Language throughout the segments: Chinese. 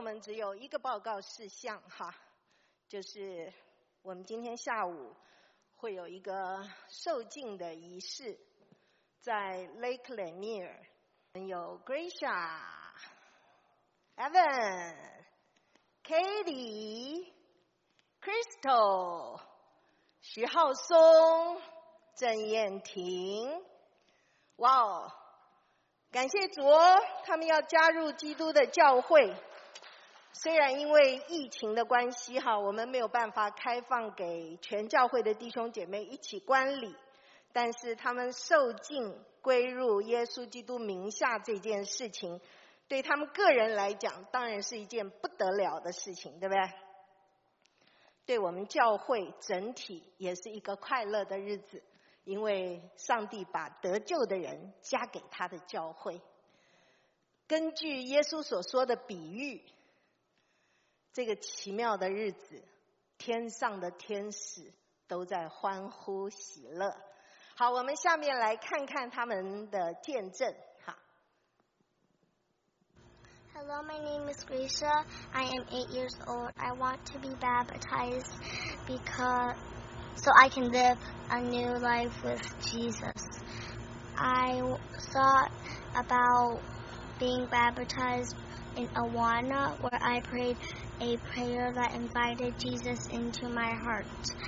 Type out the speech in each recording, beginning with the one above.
友们只有一个报告事项哈，就是我们今天下午会有一个受浸的仪式，在 Lake Lanier， 有 Gracia、Evan、Katie、Crystal、徐浩松、郑燕婷，哇哦！感谢主哦，他们要加入基督的教会。虽然因为疫情的关系哈，我们没有办法开放给全教会的弟兄姐妹一起观礼，但是他们受浸归入耶稣基督名下这件事情，对他们个人来讲，当然是一件不得了的事情，对不对？对我们教会整体也是一个快乐的日子。因为上帝把得救的人加给他的教会，根据耶稣所说的比喻，这个奇妙的日子，天上的天使都在欢呼喜乐。好，我们下面来看看他们的见证。好。 Hello, my name is Gracia. I am 8 years old. I want to be baptized so I can live a new life with Jesus. I thought about being baptized in Awana, where I prayed a prayer that invited Jesus into my heart.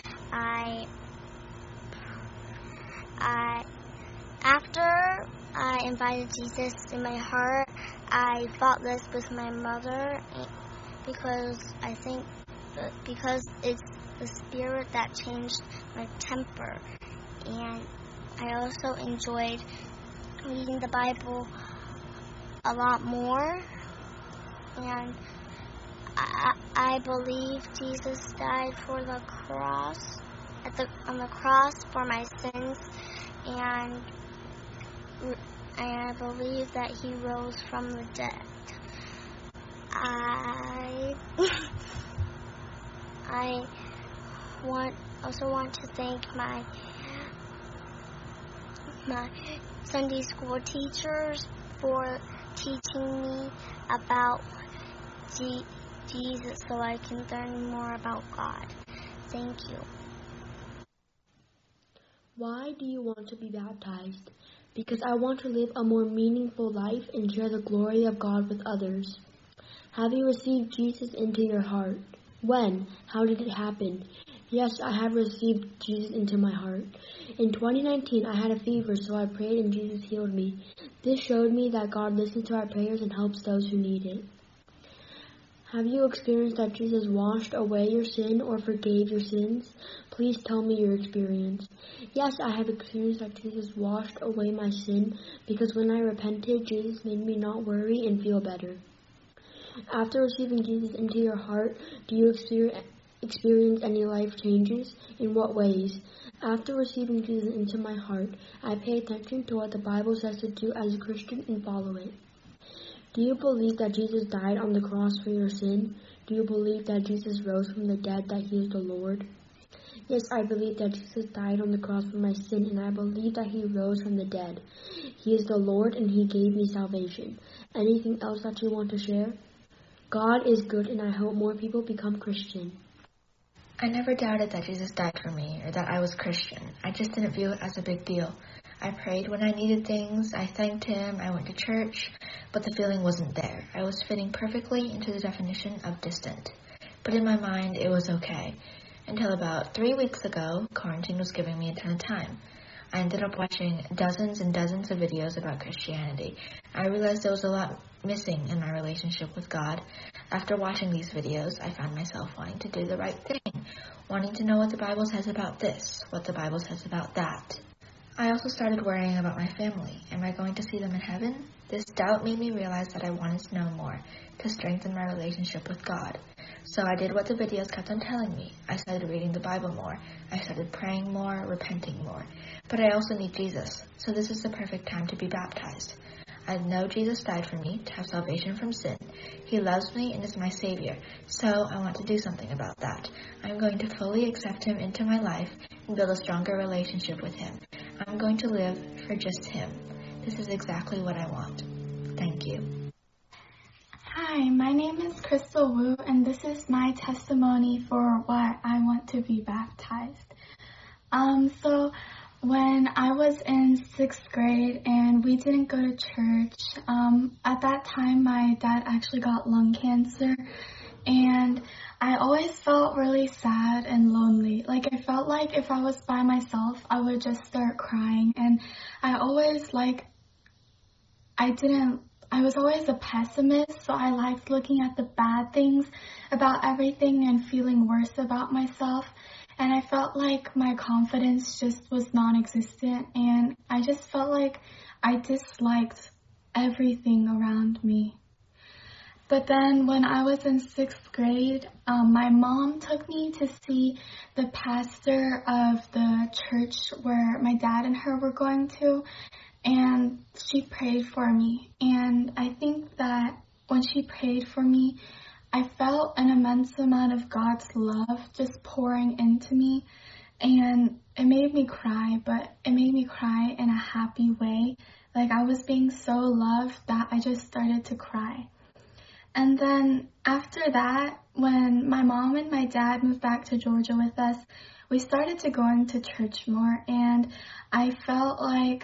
After I invited Jesus in my heart, I fought this with my mother because it's the Spirit that changed my temper. And I also enjoyed reading the Bible a lot more. And I believe Jesus died on the cross for my sins. And I believe that he rose from the dead. I also want to thank my Sunday school teachers for teaching me about Jesus so I can learn more about God. Thank you. Why do you want to be baptized? Because I want to live a more meaningful life and share the glory of God with others. Have you received Jesus into your heart? When? How did it happen? Yes, I have received Jesus into my heart. In 2019, I had a fever, so I prayed and Jesus healed me. This showed me that God listens to our prayers and helps those who need it. Have you experienced that Jesus washed away your sin or forgave your sins? Please tell me your experience. Yes, I have experienced that Jesus washed away my sin because when I repented, Jesus made me not worry and feel better. After receiving Jesus into your heart, do you experience any life changes? In what ways? After receiving Jesus into my heart, I pay attention to what the Bible says to do as a Christian and follow it. Do you believe that Jesus died on the cross for your sin? Do you believe that Jesus rose from the dead, that he is the Lord? Yes, I believe that Jesus died on the cross for my sin, and I believe that he rose from the dead. He is the Lord, and he gave me salvation. Anything else that you want to share? God is good, and I hope more people become Christian. I never doubted that Jesus died for me or that I was Christian. I just didn't view it as a big deal. I prayed when I needed things, I thanked him, I went to church, but the feeling wasn't there. I was fitting perfectly into the definition of distant. But in my mind, it was okay. Until about 3 weeks ago, quarantine was giving me a ton of time. I ended up watching dozens and dozens of videos about Christianity. I realized there was a lot missing in my relationship with God. After watching these videos, I found myself wanting to do the right thing, wanting to know what the Bible says about this, what the Bible says about that. I also started worrying about my family. Am I going to see them in heaven? This doubt made me realize that I wanted to know more, to strengthen my relationship with God. So I did what the videos kept on telling me. I started reading the Bible more. I started praying more, repenting more. But I also need Jesus, so this is the perfect time to be baptized. I know Jesus died for me to have salvation from sin. He loves me and is my Savior, so I want to do something about that. I'm going to fully accept him into my life and build a stronger relationship with him. I'm going to live for just him. This is exactly what I want. Thank you. Hi, my name is Crystal Wu, and this is my testimony for why I want to be baptized. So when I was in 6th grade and we didn't go to church, at that time my dad actually got lung cancer, and I always felt really sad and lonely. Like, I felt like if I was by myself, I would just start crying, and I was always a pessimist, so I liked looking at the bad things about everything and feeling worse about myself. And I felt like my confidence just was non-existent, and I just felt like I disliked everything around me. But then when I was in 6th grade, my mom took me to see the pastor of the church where my dad and her were going to, and she prayed for me. And I think that when she prayed for me, I felt an immense amount of God's love just pouring into me, and it made me cry, but it made me cry in a happy way. Like, I was being so loved that I just started to cry. And then after that, when my mom and my dad moved back to Georgia with us, we started to go into church more, and I felt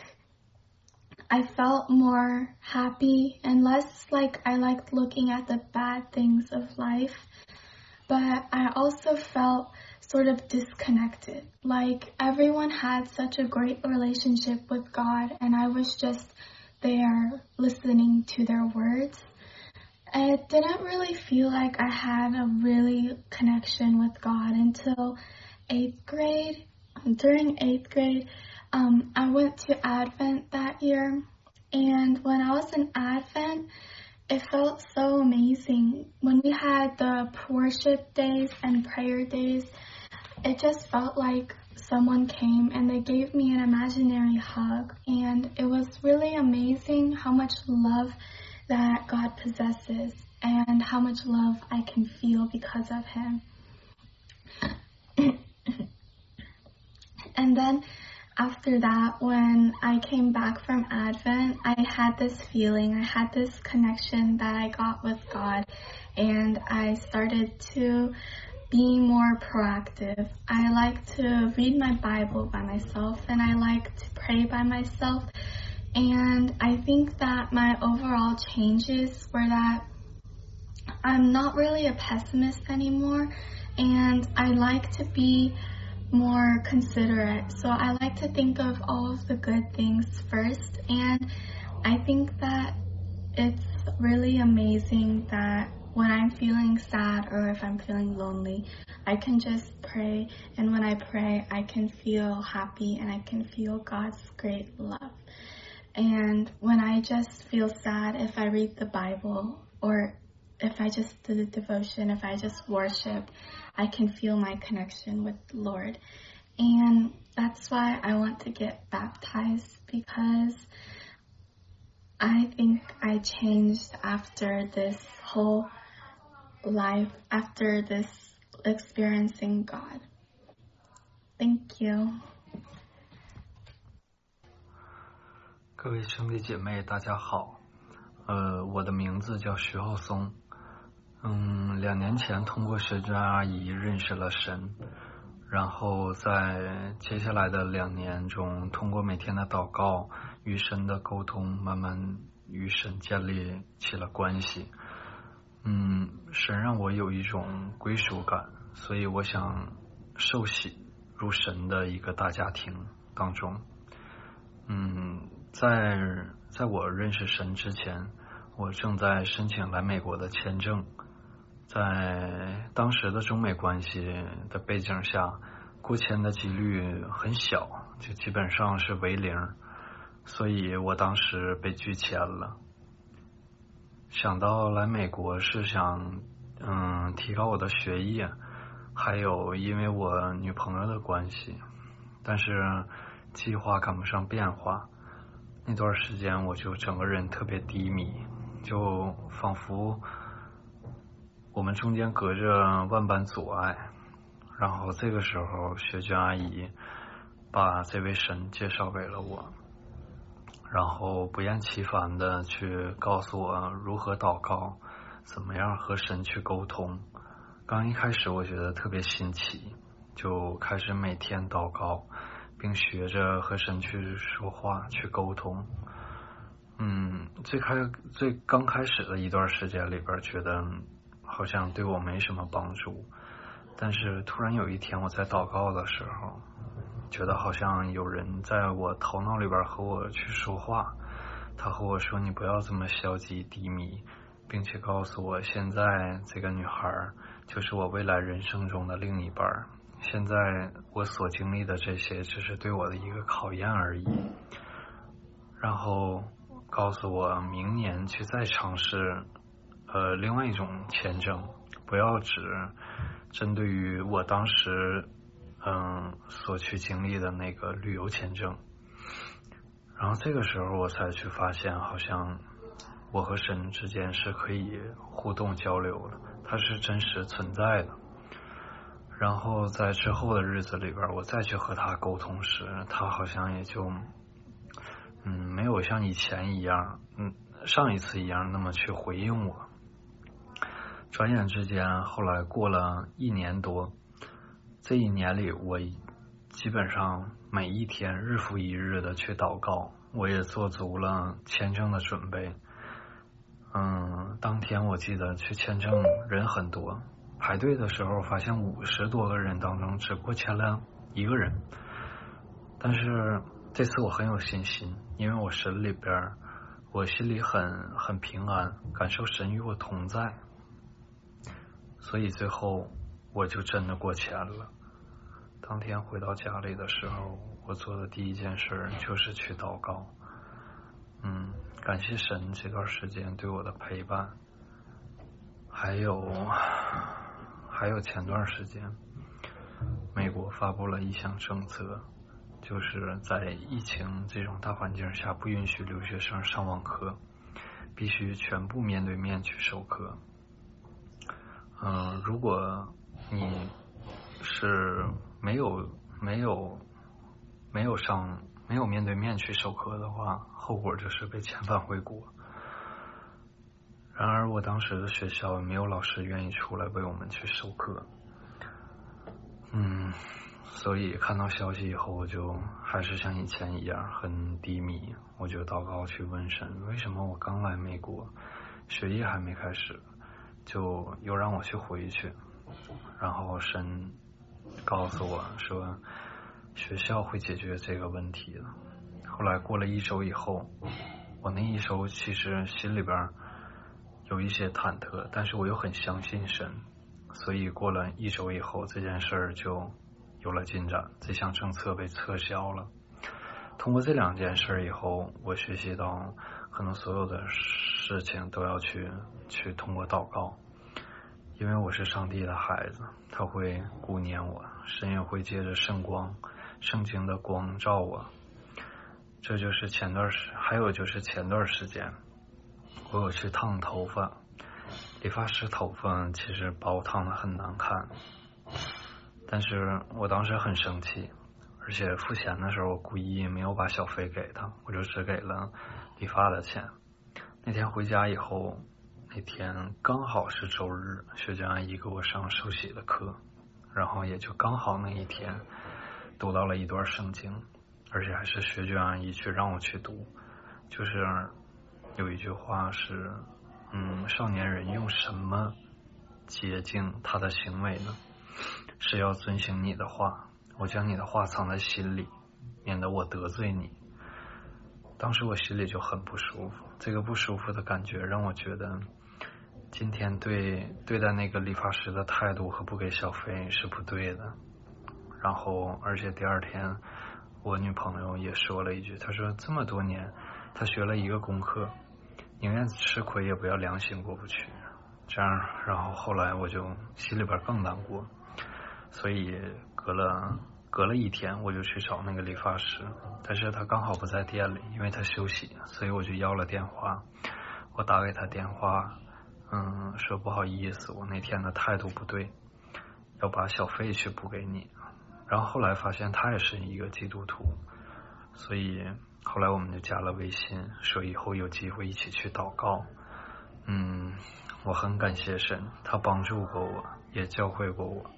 more happy and less like I liked looking at the bad things of life. But I also felt sort of disconnected. Like, everyone had such a great relationship with God, and I was just there listening to their words. It didn't really feel like I had a really connection with God until 8th grade. During 8th grade, I went to Advent that year, and when I was in Advent, it felt so amazing. When we had the worship days and prayer days, it just felt like someone came and they gave me an imaginary hug, and it was really amazing how much love that God possesses and how much love I can feel because of Him. And then after that, when I came back from Advent, I had this feeling, I had this connection that I got with God, and I started to be more proactive. I like to read my Bible by myself, and I like to pray by myself. And I think that my overall changes were that I'm not really a pessimist anymore, and I like to be more considerate. So I like to think of all of the good things first, and I think that it's really amazing that when I'm feeling sad or if I'm feeling lonely, I can just pray, and when I pray, I can feel happy and I can feel God's great love. And when I just feel sad, if I read the Bible or if I just do the devotion, if I just worship, I can feel my connection with the Lord. And that's why I want to get baptized, because I think I changed after this whole life, after this experiencing God. Thank you. 各位兄弟姐妹大家好，我的名字叫徐浩松。2年前通过学娟阿姨认识了神，然后在接下来的2年中，通过每天的祷告与神的沟通，慢慢与神建立起了关系。神让我有一种归属感，所以我想受洗入神的一个大家庭当中。在我认识神之前，我正在申请来美国的签证。在当时的中美关系的背景下，过签的几率很小，就基本上是为0，所以我当时被拒签了。想到来美国是想提高我的学业，还有因为我女朋友的关系，但是计划赶不上变化。那段时间我就整个人特别低迷，就仿佛我们中间隔着万般阻碍。然后这个时候学娟阿姨把这位神介绍给了我，然后不厌其烦的去告诉我如何祷告， 怎么样和神去沟通。刚一开始我觉得特别新奇，就开始每天祷告，并学着和神去说话去沟通。最刚开始的一段时间里边觉得好像对我没什么帮助，但是突然有一天我在祷告的时候，觉得好像有人在我头脑里边和我去说话，他和我说你不要这么消极低迷，并且告诉我现在这个女孩就是我未来人生中的另一半，现在我所经历的这些只是对我的一个考验而已，然后告诉我明年去再尝试另外一种签证，不要只针对于我当时所去经历的那个旅游签证。然后这个时候我才去发现，好像我和神之间是可以互动交流的，它是真实存在的。然后在之后的日子里边，我再去和他沟通时，他好像也就没有像以前一样上一次一样那么去回应我。转眼之间后来过了1年多，这1年里我基本上每一天日复一日的去祷告，我也做足了签证的准备。当天我记得去签证人很多，排队的时候发现50多个人当中只过签了1个人。但是这次我很有信心，因为我心里很平安，感受神与我同在，所以最后我就真的过签了。当天回到家里的时候，我做的第一件事就是去祷告。感谢神这段时间对我的陪伴。还有前段时间美国发布了一项政策，就是在疫情这种大环境下不允许留学生上网课，必须全部面对面去授课。如果你是没有面对面去授课的话，后果就是被遣返回国。然而我当时的学校没有老师愿意出来为我们去授课。所以看到消息以后，我就还是像以前一样很低迷，我就祷告去问神，为什么我刚来美国，学业还没开始，就又让我去回去。然后神告诉我说学校会解决这个问题的。后来过了1周以后，我那1周其实心里边有一些忐忑，但是我又很相信神，所以过了1周以后，这件事儿就有了进展，这项政策被撤销了。通过这2件事以后，我学习到可能所有的事情都要去通过祷告，因为我是上帝的孩子，他会顾念我，神也会借着圣经的光照我。这就是还有就是前段时间我有去烫头发，理发师头发其实把我烫得很难看，但是我当时很生气，而且付钱的时候我故意没有把小费给他，我就只给了理发的钱。那天回家以后，那天刚好是周日，学长阿姨给我上手洗的课，然后也就刚好那一天读到了一段圣经，而且还是学长阿姨去让我去读，就是有一句话是少年人用什么洁净他的行为呢？是要遵行你的话，我将你的话藏在心里，免得我得罪你。当时我心里就很不舒服，这个不舒服的感觉让我觉得今天对待那个理发师的态度和不给小费是不对的。然后而且第2天我女朋友也说了一句，她说这么多年她学了一个功课，宁愿吃亏也不要良心过不去。这样然后后来我就心里边更难过，所以隔了1天我就去找那个理发师，但是他刚好不在店里，因为他休息，所以我就要了电话。我打给他电话说不好意思，我那天的态度不对，要把小费去补给你。然后后来发现他也是一个基督徒，所以后来我们就加了微信，说以后有机会一起去祷告。 我很感谢神，他帮助过我，也教会过我。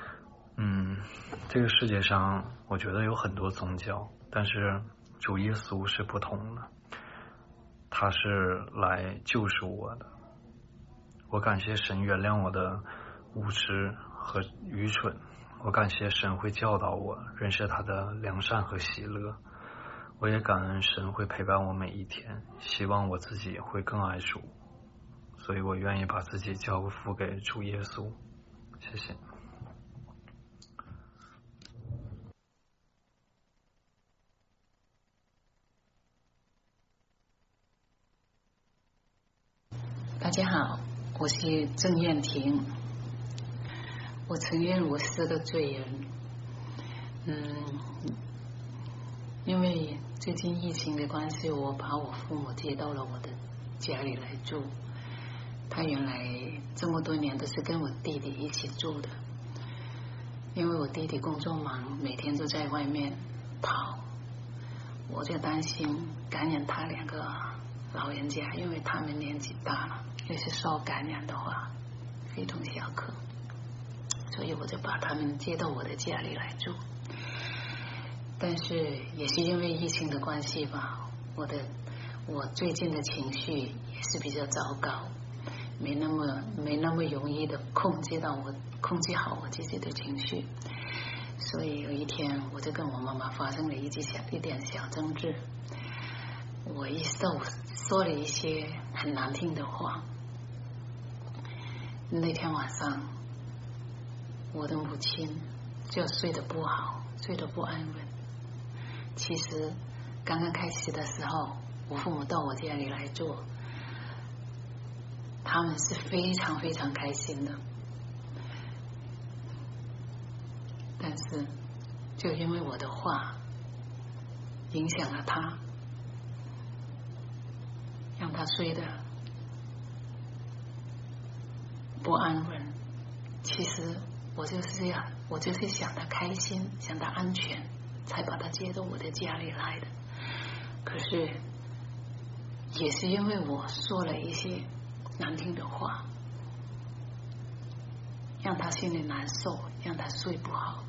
这个世界上我觉得有很多宗教，但是主耶稣是不同的，他是来救赎我的。我感谢神原谅我的无知和愚蠢，我感谢神会教导我认识他的良善和喜乐，我也感恩神会陪伴我每一天，希望我自己会更爱主，所以我愿意把自己交付给主耶稣。谢谢。 大家好，我是郑燕婷。我承认我是个罪人。因为最近疫情的关系，我把我父母接到了我的家里来住。他原来这么多年都是跟我弟弟一起住的，因为我弟弟工作忙，每天都在外面跑，我就担心感染他两个老人家，因为他们年纪大了，要是受感染的话非同小可，所以我就把他们接到我的家里来住。但是也是因为疫情的关系吧，我最近的情绪也是比较糟糕，没那么容易的控制好我自己的情绪。所以有一天我就跟我妈妈发生了一点小争执，我说了一些很难听的话。那天晚上我的母亲就睡得不好，睡得不安稳。其实刚刚开始的时候，我父母到我家里来住，他们是非常非常开心的，但是就因为我的话影响了他，让他睡得不安稳。其实我就是想他开心，想他安全，才把他接到我的家里来的。可是也是因为我说了一些难听的话，让他心里难受，让他睡不好。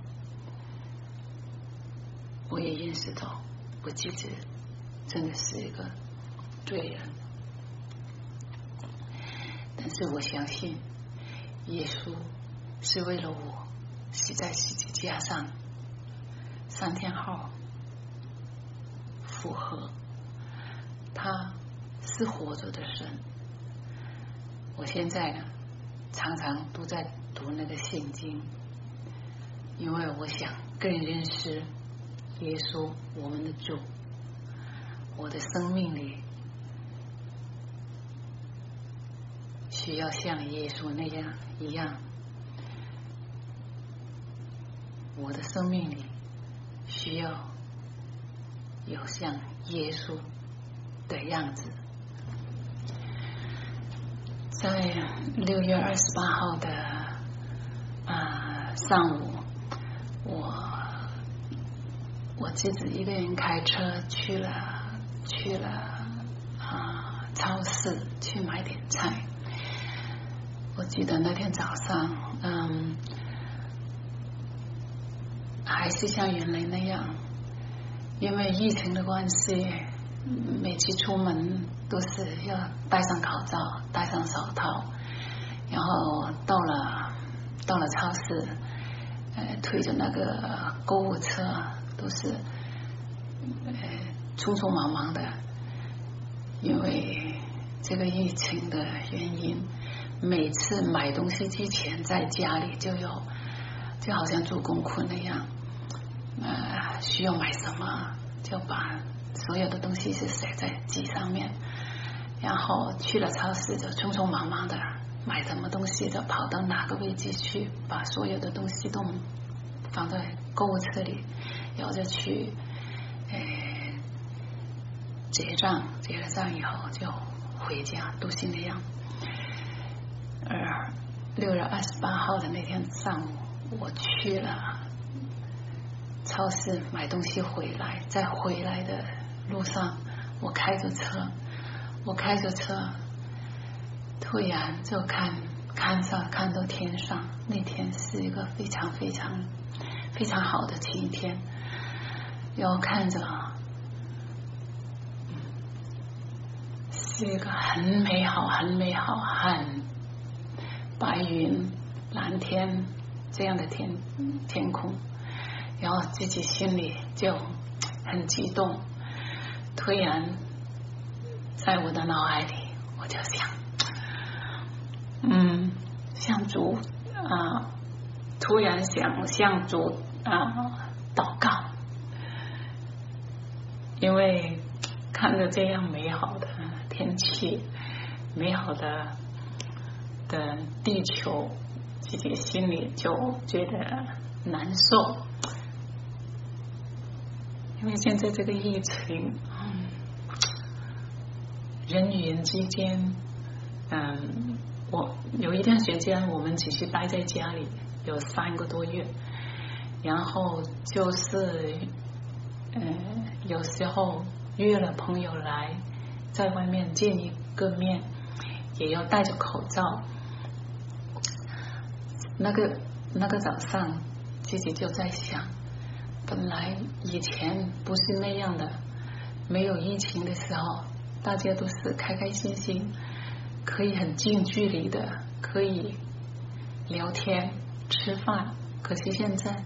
我也认识到我自己真的是一个罪人，但是我相信耶稣是为了我死在十字架上，3天后复活，他是活着的神。我现在呢常常都在读那个圣经，因为我想更认识耶稣我们的主。我的生命里需要像耶稣那样一样，我的生命里需要有像耶稣的样子。在6月28号的上午，我自己一个人开车去了超市去买点菜。我记得那天早上还是像原来那样，因为疫情的关系，每次出门都是要戴上口罩，戴上手套，然后到了超市，推着那个购物车，都是匆匆忙忙的。因为这个疫情的原因，每次买东西之前在家里就好像做功课那样，需要买什么就把所有的东西是写在纸上面，然后去了超市就匆匆忙忙的买什么东西就跑到哪个位置去，把所有的东西都放在购物车里，然后就去结了账以后就回家，都是那样。而6月28号的那天上午，我去了超市买东西回来，在回来的路上，我开着车突然就看到天上，那天是一个非常非常非常好的晴天，然后看着是一个很美好很白云蓝天这样的天空，然后自己心里就很激动。突然在我的脑海里我就想向主突然想向主祷告，因为看着这样美好的天气，美好的地球，自己心里就觉得难受。因为现在这个疫情，人与人之间，我有一段时间我们只是待在家里有3个多月，然后就是有时候约了朋友来，在外面见一个面也要戴着口罩。那个早上自己就在想，本来以前不是那样的，没有疫情的时候大家都是开开心心，可以很近距离的可以聊天吃饭，可是现在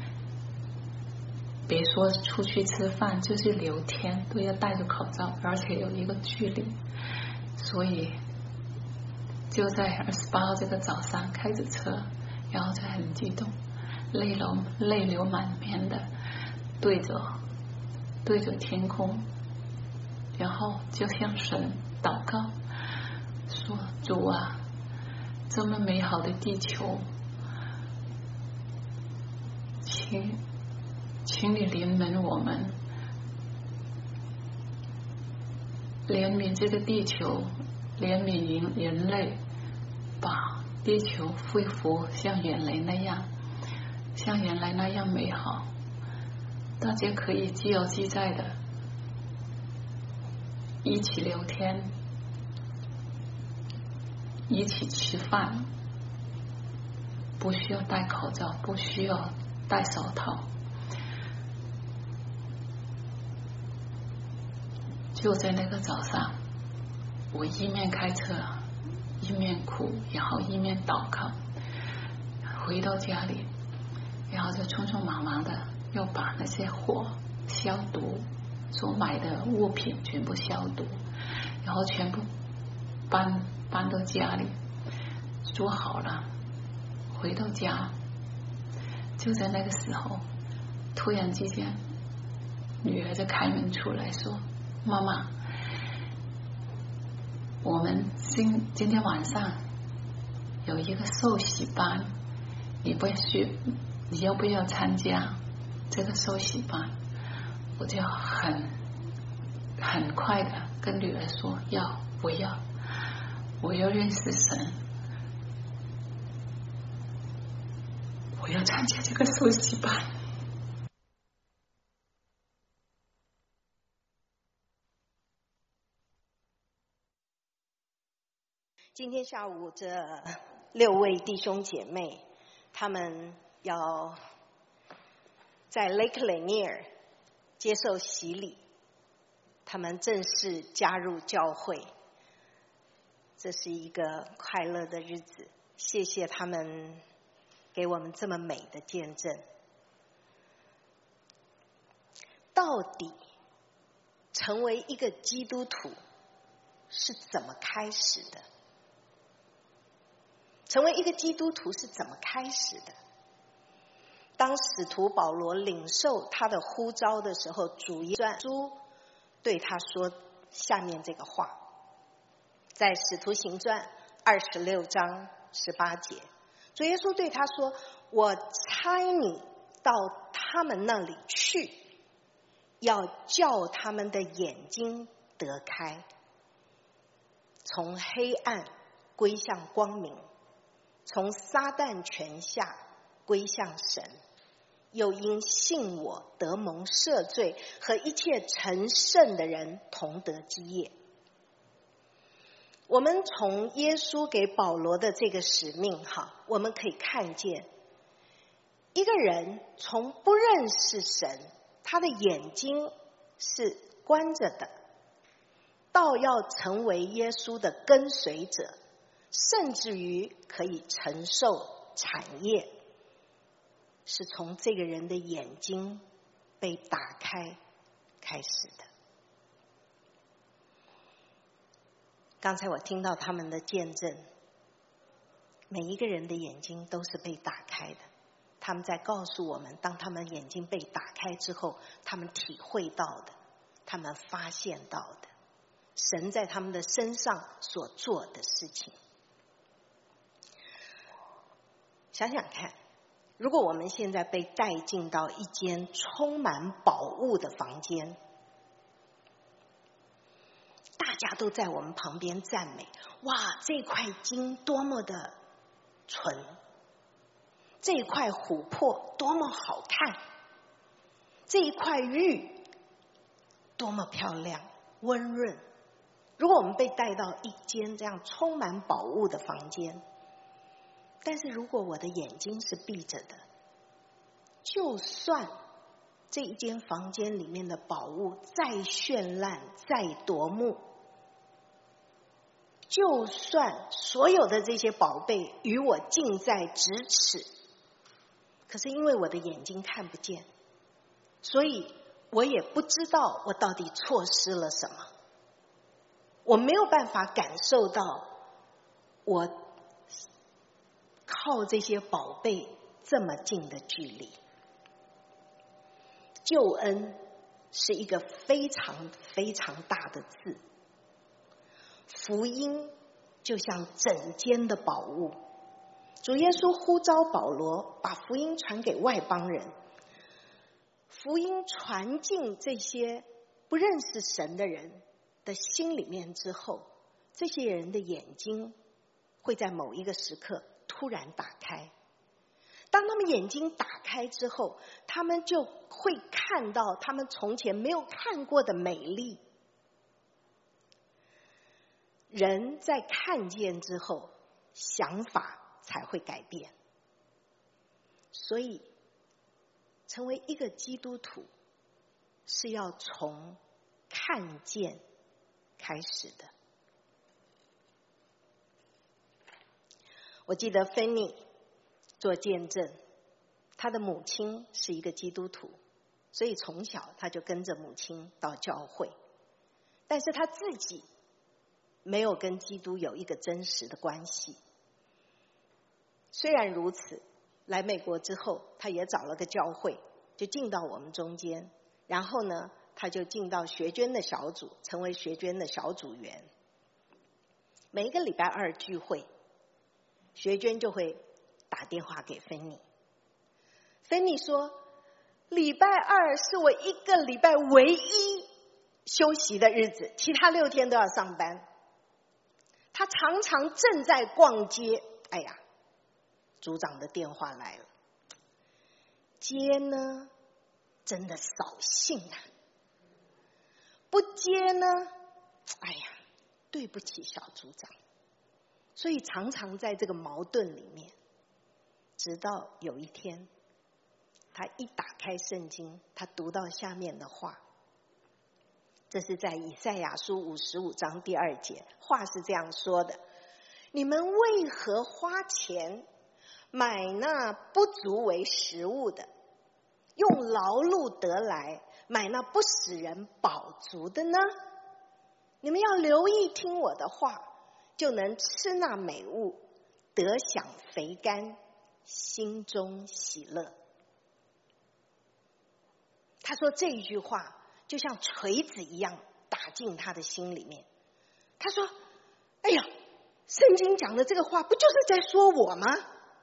别说出去吃饭，就是聊天都要戴着口罩，而且有一个距离。所以就在28号这个早上开着车，然后就很激动，泪流满面的对着天空，然后就向神祷告说，主啊，这么美好的地球，请你怜悯我们，怜悯这个地球，怜悯人类，把地球恢复像原来那样美好，大家可以自由自在的一起聊天，一起吃饭，不需要戴口罩，不需要戴手套。就在那个早上，我一面开车一面哭，然后一面祷告。回到家里，然后就匆匆忙忙的要把那些火消毒，所买的物品全部消毒，然后全部搬到家里做好了。回到家，就在那个时候，突然之间女儿就开门出来说，妈妈，我们今天晚上有一个受洗班，你要不要参加这个受洗班？我就很快的跟女儿说，不要，我要认识神，我要参加这个受洗班。 今天下午这6位弟兄姐妹，他们要在 Lake Lanier 接受洗礼，他们正式加入教会，这是一个快乐的日子。谢谢他们给我们这么美的见证。到底成为一个基督徒是怎么开始的？成为一个基督徒是怎么开始的？当使徒保罗领受他的呼召的时候，主耶稣对他说下面这个话，在使徒行传26章18节，主耶稣对他说，我差你到他们那里去，要叫他们的眼睛得开，从黑暗归向光明，从撒旦权下归向神，又因信我得蒙赦罪，和一切成圣的人同得基业。 我们从耶稣给保罗的这个使命我们可以看见一个人从不认识神，他的眼睛是关着的，到要成为耶稣的跟随者，甚至于可以承受产业，是从这个人的眼睛被打开开始的。刚才我听到他们的见证，每一个人的眼睛都是被打开的。他们在告诉我们，当他们眼睛被打开之后，他们体会到的，他们发现到的，神在他们的身上所做的事情。想想看，如果我们现在被带进到一间充满宝物的房间，大家都在我们旁边赞美，哇，这块金多么的纯，这一块琥珀多么好看，这一块玉多么漂亮温润。如果我们被带到一间这样充满宝物的房间，但是如果我的眼睛是闭着的，就算这一间房间里面的宝物再绚烂再夺目，就算所有的这些宝贝与我近在咫尺，可是因为我的眼睛看不见，所以我也不知道我到底错失了什么，我没有办法感受到我靠这些宝贝这么近的距离。救恩是一个非常非常大的字，福音就像整间的宝物。主耶稣呼召保罗把福音传给外邦人，福音传进这些不认识神的人的心里面之后，这些人的眼睛会在某一个时刻突然打开。当他们眼睛打开之后，他们就会看到他们从前没有看过的美丽。人在看见之后，想法才会改变。所以成为一个基督徒是要从看见开始的。我记得芬妮做见证，他的母亲是一个基督徒，所以从小他就跟着母亲到教会，但是他自己没有跟基督有一个真实的关系。虽然如此，来美国之后他也找了个教会，就进到我们中间，然后呢他就进到学捐的小组，成为学捐的小组员。每一个礼拜二聚会，学捐就会打电话给芬妮。芬妮说，礼拜二是我一个礼拜唯一休息的日子，其他6天都要上班。他常常正在逛街，哎呀，组长的电话来了，接呢真的扫兴啊，不接呢，哎呀，对不起小组长。所以常常在这个矛盾里面，直到有一天他一打开圣经，他读到下面的话，这是在以赛亚书55章第2节，话是这样说的：你们为何花钱买那不足为食物的，用劳碌得来买那不使人饱足的呢？你们要留意听我的话，就能吃那美物，得享肥甘，心中喜乐。他说这一句话就像锤子一样打进他的心里面。他说，哎呀，圣经讲的这个话不就是在说我吗？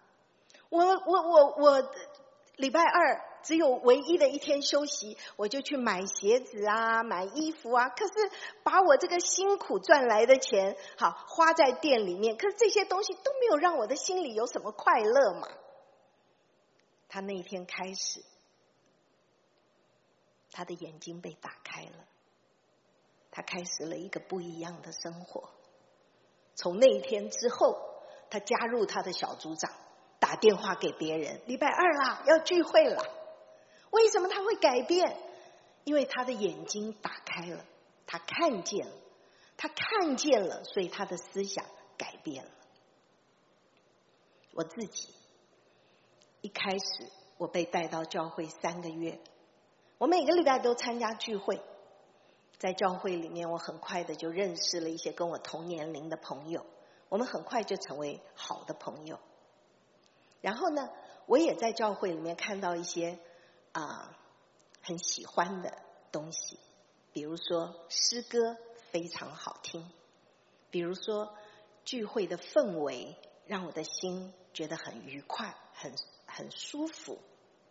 我礼拜二只有唯一的一天休息，我就去买鞋子啊，买衣服啊，可是把我这个辛苦赚来的钱好花在店里面，可是这些东西都没有让我的心里有什么快乐嘛。他那一天开始，他的眼睛被打开了，他开始了一个不一样的生活。 从那一天之后，他加入他的小组长，打电话给别人，礼拜二啦，要聚会了。为什么他会改变？因为他的眼睛打开了，他看见了，他看见了，所以他的思想改变了。我自己一开始我被带到教会3个月，我每个礼拜都参加聚会，在教会里面我很快的就认识了一些跟我同年龄的朋友，我们很快就成为好的朋友。然后呢，我也在教会里面看到一些很喜欢的东西，比如说诗歌非常好听，比如说聚会的氛围让我的心觉得很愉快，很舒服。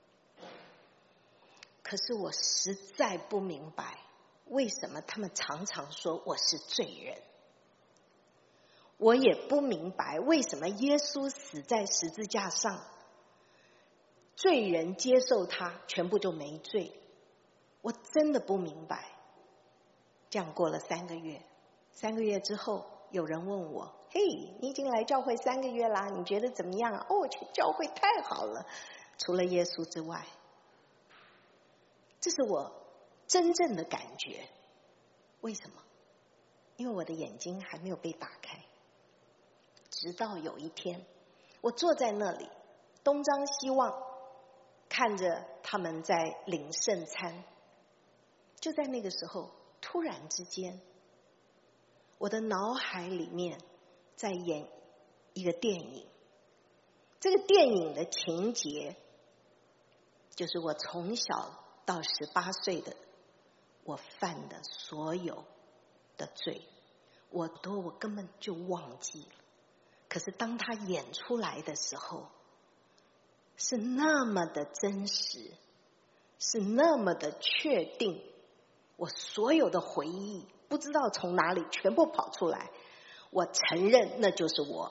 可是我实在不明白，为什么他们常常说我是罪人。我也不明白为什么耶稣死在十字架上，罪人接受他全部就没罪。我真的不明白。这样过了3个月，3个月之后有人问我，嘿，你已经来教会3个月啦，你觉得怎么样啊？哦，去教会太好了，除了耶稣之外。这是我真正的感觉。为什么？因为我的眼睛还没有被打开。直到有一天，我坐在那里东张西望，看着他们在领圣餐。就在那个时候，突然之间，我的脑海里面在演一个电影。这个电影的情节就是我从小到18岁的我犯的所有的罪，我根本就忘记了。可是当他演出来的时候，是那么的真实，是那么的确定，我所有的回忆不知道从哪里全部跑出来，我承认那就是我。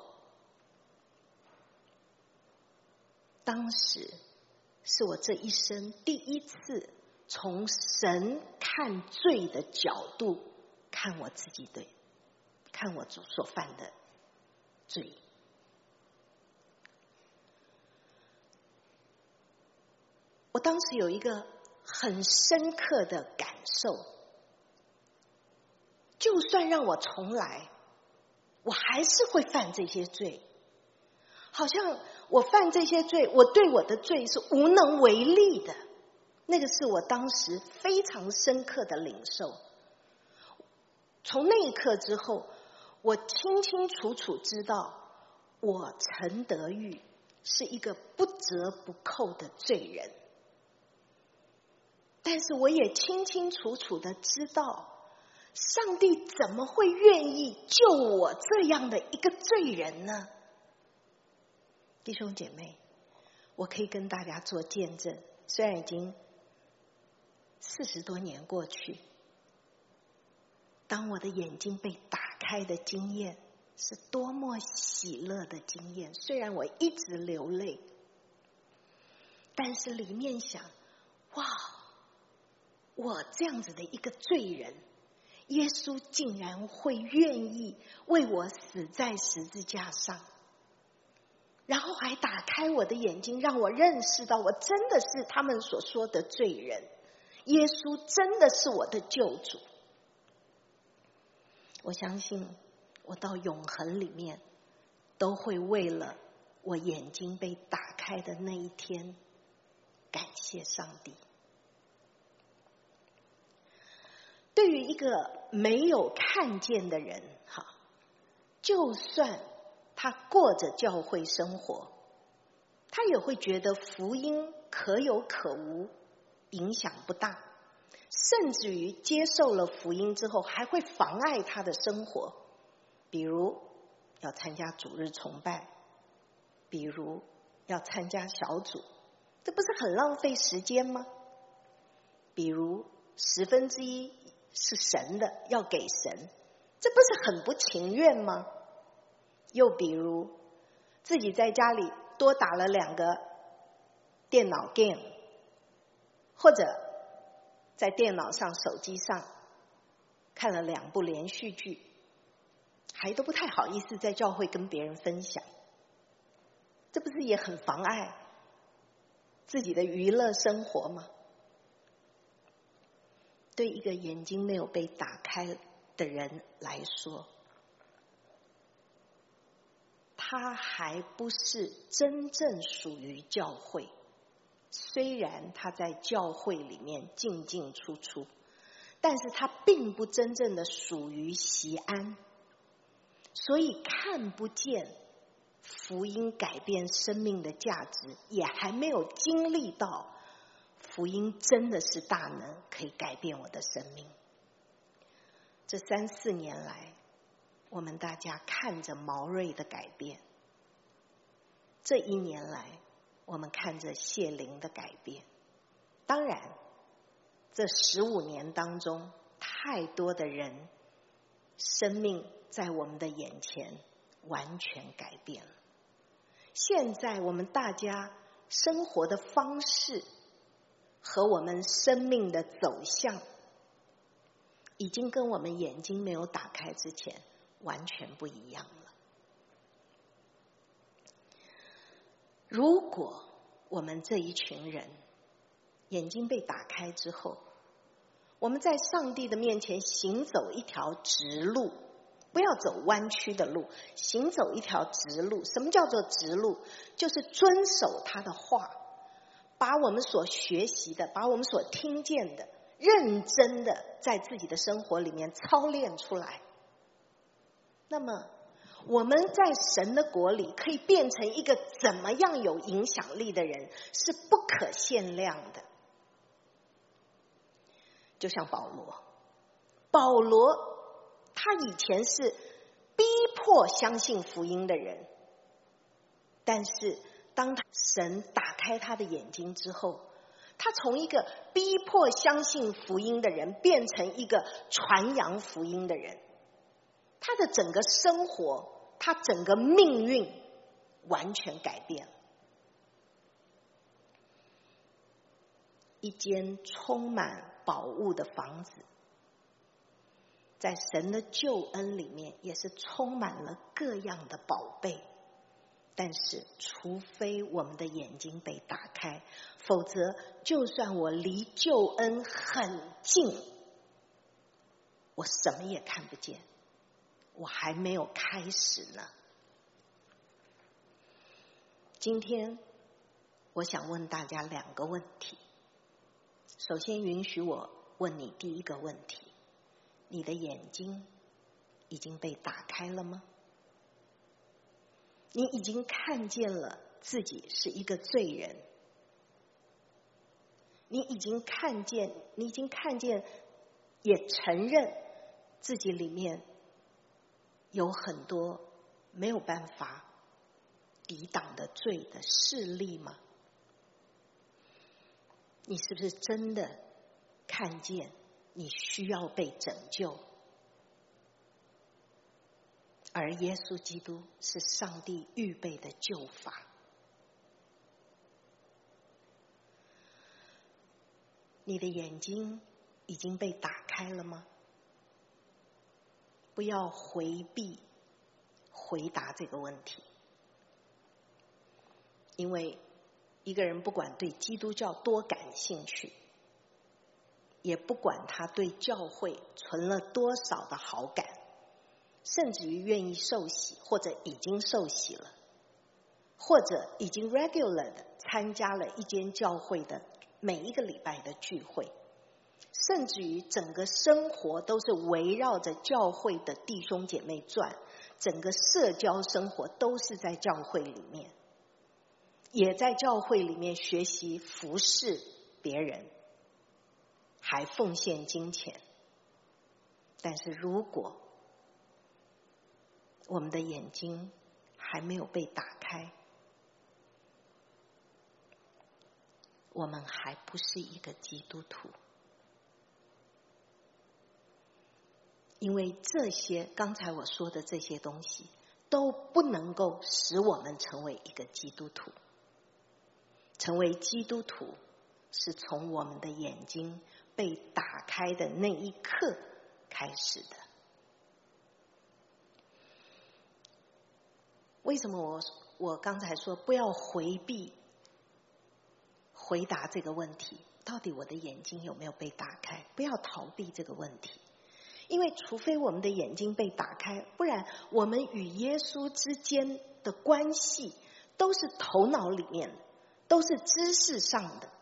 当时是我这一生第一次从神看罪的角度看我自己，看我所犯的罪。我当时有一个很深刻的感受，就算让我重来，我还是会犯这些罪。好像我犯这些罪，我对我的罪是无能为力的。那个是我当时非常深刻的领受。从那一刻之后，我清清楚楚知道，我陈德玉是一个不折不扣的罪人。但是我也清清楚楚的知道，上帝怎么会愿意救我这样的一个罪人呢？弟兄姐妹，我可以跟大家做见证，虽然已经40多年过去，当我的眼睛被打开的经验是多么喜乐的经验。虽然我一直流泪，但是里面想，哇，我这样子的一个罪人，耶稣竟然会愿意为我死在十字架上，然后还打开我的眼睛，让我认识到我真的是他们所说的罪人，耶稣真的是我的救主。我相信我到永恒里面都会为了我眼睛被打开的那一天感谢上帝。对于一个没有看见的人，就算他过着教会生活，他也会觉得福音可有可无，影响不大，甚至于接受了福音之后还会妨碍他的生活。比如要参加主日崇拜，比如要参加小组，这不是很浪费时间吗？比如1/10是神的，要给神，这不是很不情愿吗？又比如自己在家里多打了2个电脑 game， 或者在电脑上手机上看了2部连续剧， 还都不太好意思在教会跟别人分享，这不是也很妨碍自己的娱乐生活吗？对一个眼睛没有被打开的人来说，他还不是真正属于教会，虽然他在教会里面进进出出，但是他并不真正的属于锡安，所以看不见福音改变生命的价值，也还没有经历到福音真的是大能，可以改变我的生命。这3、4年来，我们大家看着毛瑞的改变，这1年来我们看着谢灵的改变。当然这15年当中，太多的人生命在我们的眼前完全改变了。现在我们大家生活的方式和我们生命的走向，已经跟我们眼睛没有打开之前完全不一样了。如果我们这一群人眼睛被打开之后，我们在上帝的面前行走一条直路，不要走弯曲的路，行走一条直路。什么叫做直路？就是遵守他的话，把我们所学习的，把我们所听见的，认真的在自己的生活里面操练出来。那么我们在神的国里可以变成一个怎么样有影响力的人，是不可限量的。就像保罗他以前是逼迫相信福音的人，但是当神打开他的眼睛之后，他从一个逼迫相信福音的人变成一个传扬福音的人，他的整个生活，他整个命运完全改变了。一间充满宝物的房子，在神的救恩里面也是充满了各样的宝贝，但是除非我们的眼睛被打开，否则就算我离救恩很近，我什么也看不见，我还没有开始呢。今天我想问大家2个问题。首先允许我问你第一个问题，你的眼睛已经被打开了吗？你已经看见了自己是一个罪人，你已经看见，也承认自己里面有很多没有办法抵挡的罪的势力吗？你是不是真的看见你需要被拯救，而耶稣基督是上帝预备的救法？你的眼睛已经被打开了吗？不要回避回答这个问题，因为一个人不管对基督教多感兴趣，也不管他对教会存了多少的好感，甚至于愿意受洗，或者已经受洗了，或者已经 regular 的参加了一间教会的每一个礼拜的聚会，甚至于整个生活都是围绕着教会的弟兄姐妹转，整个社交生活都是在教会里面，也在教会里面学习服侍别人，还奉献金钱。但是如果我们的眼睛还没有被打开，我们还不是一个基督徒。因为这些刚才我说的这些东西都不能够使我们成为一个基督徒。成为基督徒是从我们的眼睛被打开的那一刻开始的。 为什么我刚才说不要回避回答这个问题，到底我的眼睛有没有被打开？不要逃避这个问题，因为除非我们的眼睛被打开，不然我们与耶稣之间的关系都是头脑里面的，都是知识上的。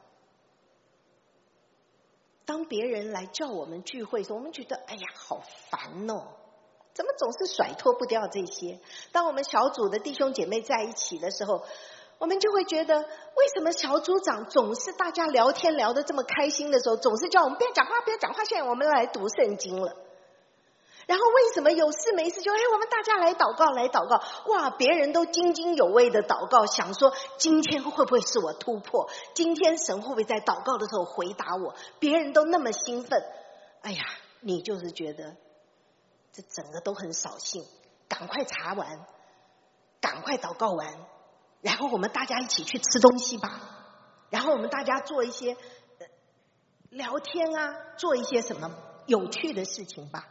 当别人来叫我们聚会的时候，我们觉得哎呀好烦哦，怎么总是甩脱不掉这些？当我们小组的弟兄姐妹在一起的时候，我们就会觉得为什么小组长总是大家聊天聊得这么开心的时候，总是叫我们不要讲话不要讲话，现在我们来读圣经了。然后为什么有事没事就我们大家来祷告来祷告，哇，别人都津津有味的祷告，想说今天会不会是我突破，今天神会不会在祷告的时候回答我，别人都那么兴奋，哎呀，你就是觉得这整个都很扫兴，赶快查完，赶快祷告完，然后我们大家一起去吃东西吧，然后我们大家做一些聊天啊，做一些什么有趣的事情吧。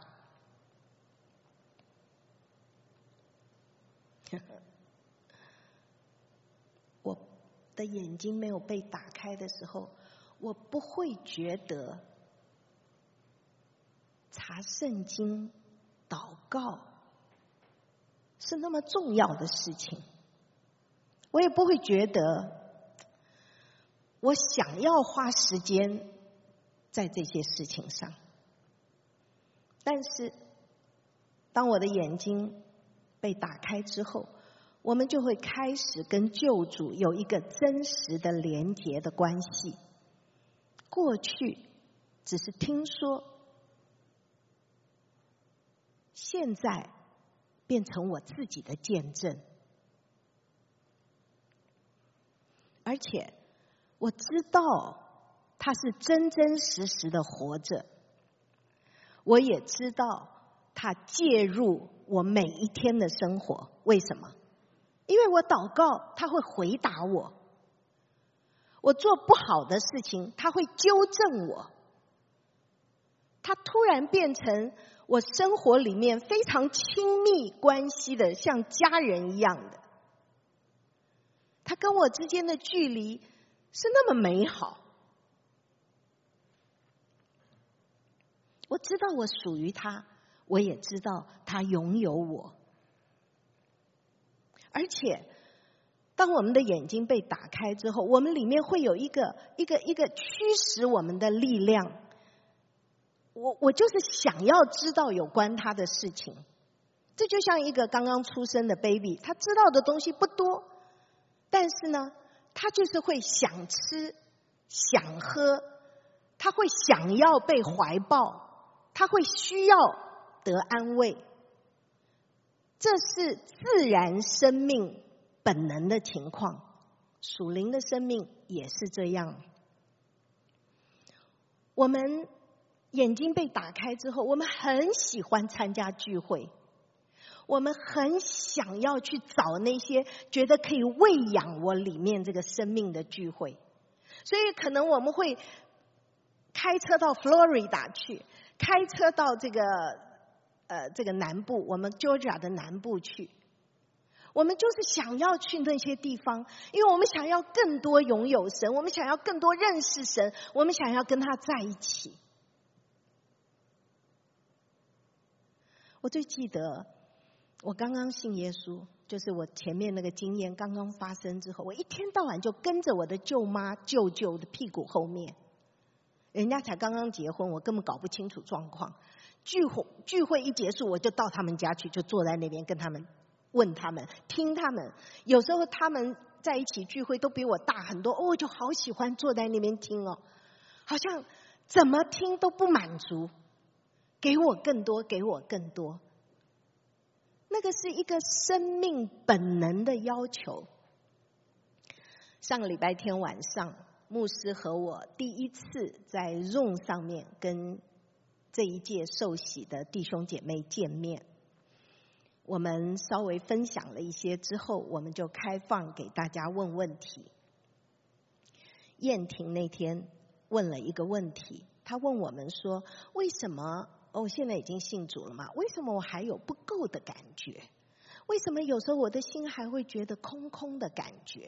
我的眼睛没有被打开的时候，我不会觉得查圣经、祷告是那么重要的事情，我也不会觉得我想要花时间在这些事情上。但是当我的眼睛被打开之后，我们就会开始跟救主有一个真实的连结的关系。过去只是听说，现在变成我自己的见证，而且我知道他是真真实实的活着，我也知道他介入我每一天的生活。为什么？因为我祷告他会回答我，我做不好的事情他会纠正我，他突然变成我生活里面非常亲密关系的，像家人一样的。他跟我之间的距离是那么美好，我知道我属于他，我也知道他拥有我。而且当我们的眼睛被打开之后，我们里面会有一个驱使我们的力量。我就是想要知道有关他的事情。这就像一个刚刚出生的 baby， 他知道的东西不多，但是呢他就是会想吃想喝，他会想要被怀抱，他会需要得安慰。这是自然生命本能的情况，属灵的生命也是这样。我们眼睛被打开之后，我们很喜欢参加聚会，我们很想要去找那些觉得可以喂养我里面这个生命的聚会，所以可能我们会开车到 Florida 去，开车到这个南部，我们 Georgia 的南部去，我们就是想要去那些地方，因为我们想要更多拥有神，我们想要更多认识神，我们想要跟他在一起。我最记得我刚刚信耶稣，就是我前面那个经验刚刚发生之后，我一天到晚就跟着我的舅妈舅舅的屁股后面，人家才刚刚结婚，我根本搞不清楚状况。聚会一结束，我就到他们家去，就坐在那边跟他们问他们，听他们。有时候他们在一起聚会都比我大很多，我就好喜欢坐在那边听哦，好像怎么听都不满足，给我更多，给我更多。那个是一个生命本能的要求。上个礼拜天晚上，牧师和我第一次在 Zoom 上面跟这一届受洗的弟兄姐妹见面，我们稍微分享了一些之后，我们就开放给大家问问题。燕婷那天问了一个问题，她问我们说，为什么我现在已经信主了嘛？为什么我还有不够的感觉？ 为什么有时候我的心还会觉得空空的感觉？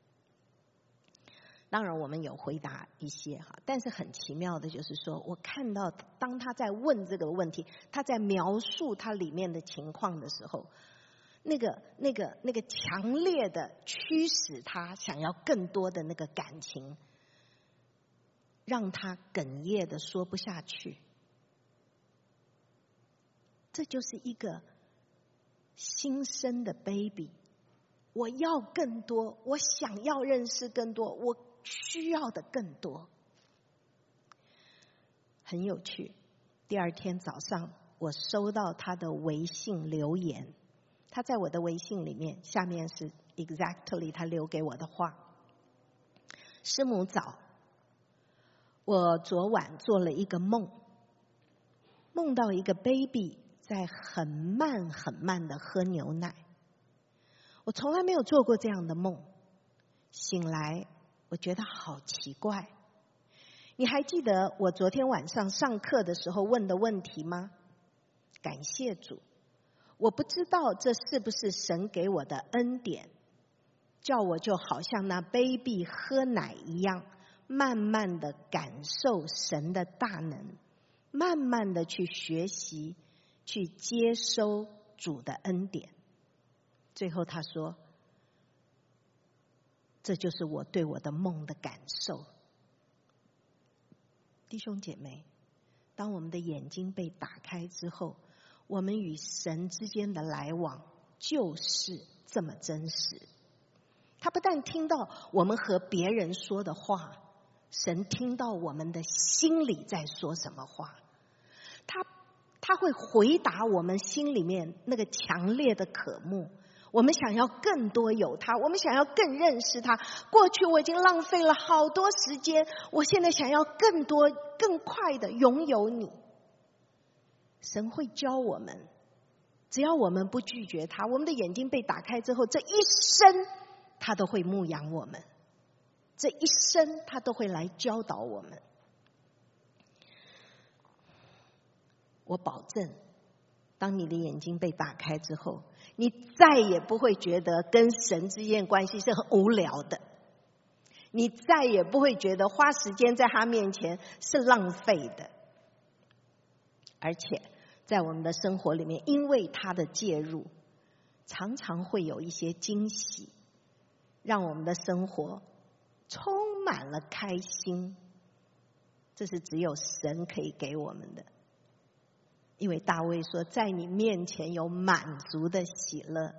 当然我们有回答一些哈，但是很奇妙的就是说，我看到当他在问这个问题，他在描述他里面的情况的时候，那个强烈的驱使他想要更多的那个感情，让他哽咽的说不下去。这就是一个新生的 baby， 我要更多，我想要认识更多，我需要的更多。很有趣，第二天早上我收到他的微信留言，他在我的微信里面，下面是 exactly 他留给我的话：师母早，我昨晚做了一个梦，梦到一个 baby 在很慢很慢的喝牛奶，我从来没有做过这样的梦。醒来我觉得好奇怪。你还记得我昨天晚上上课的时候问的问题吗？感谢主，我不知道这是不是神给我的恩典，叫我就好像那 baby 喝奶一样，慢慢的感受神的大能，慢慢的去学习，去接收主的恩典。最后他说，这就是我对我的梦的感受。弟兄姐妹，当我们的眼睛被打开之后，我们与神之间的来往就是这么真实。他不但听到我们和别人说的话，神听到我们的心里在说什么话，他会回答我们心里面那个强烈的渴慕。我们想要更多有他，我们想要更认识他。过去我已经浪费了好多时间，我现在想要更多更快的拥有你。神会教我们，只要我们不拒绝他，我们的眼睛被打开之后，这一生他都会牧养我们，这一生他都会来教导我们。我保证，当你的眼睛被打开之后，你再也不会觉得跟神之间关系是很无聊的，你再也不会觉得花时间在他面前是浪费的。而且在我们的生活里面，因为他的介入，常常会有一些惊喜，让我们的生活充满了开心。这是只有神可以给我们的。因为大卫说，在你面前有满足的喜乐。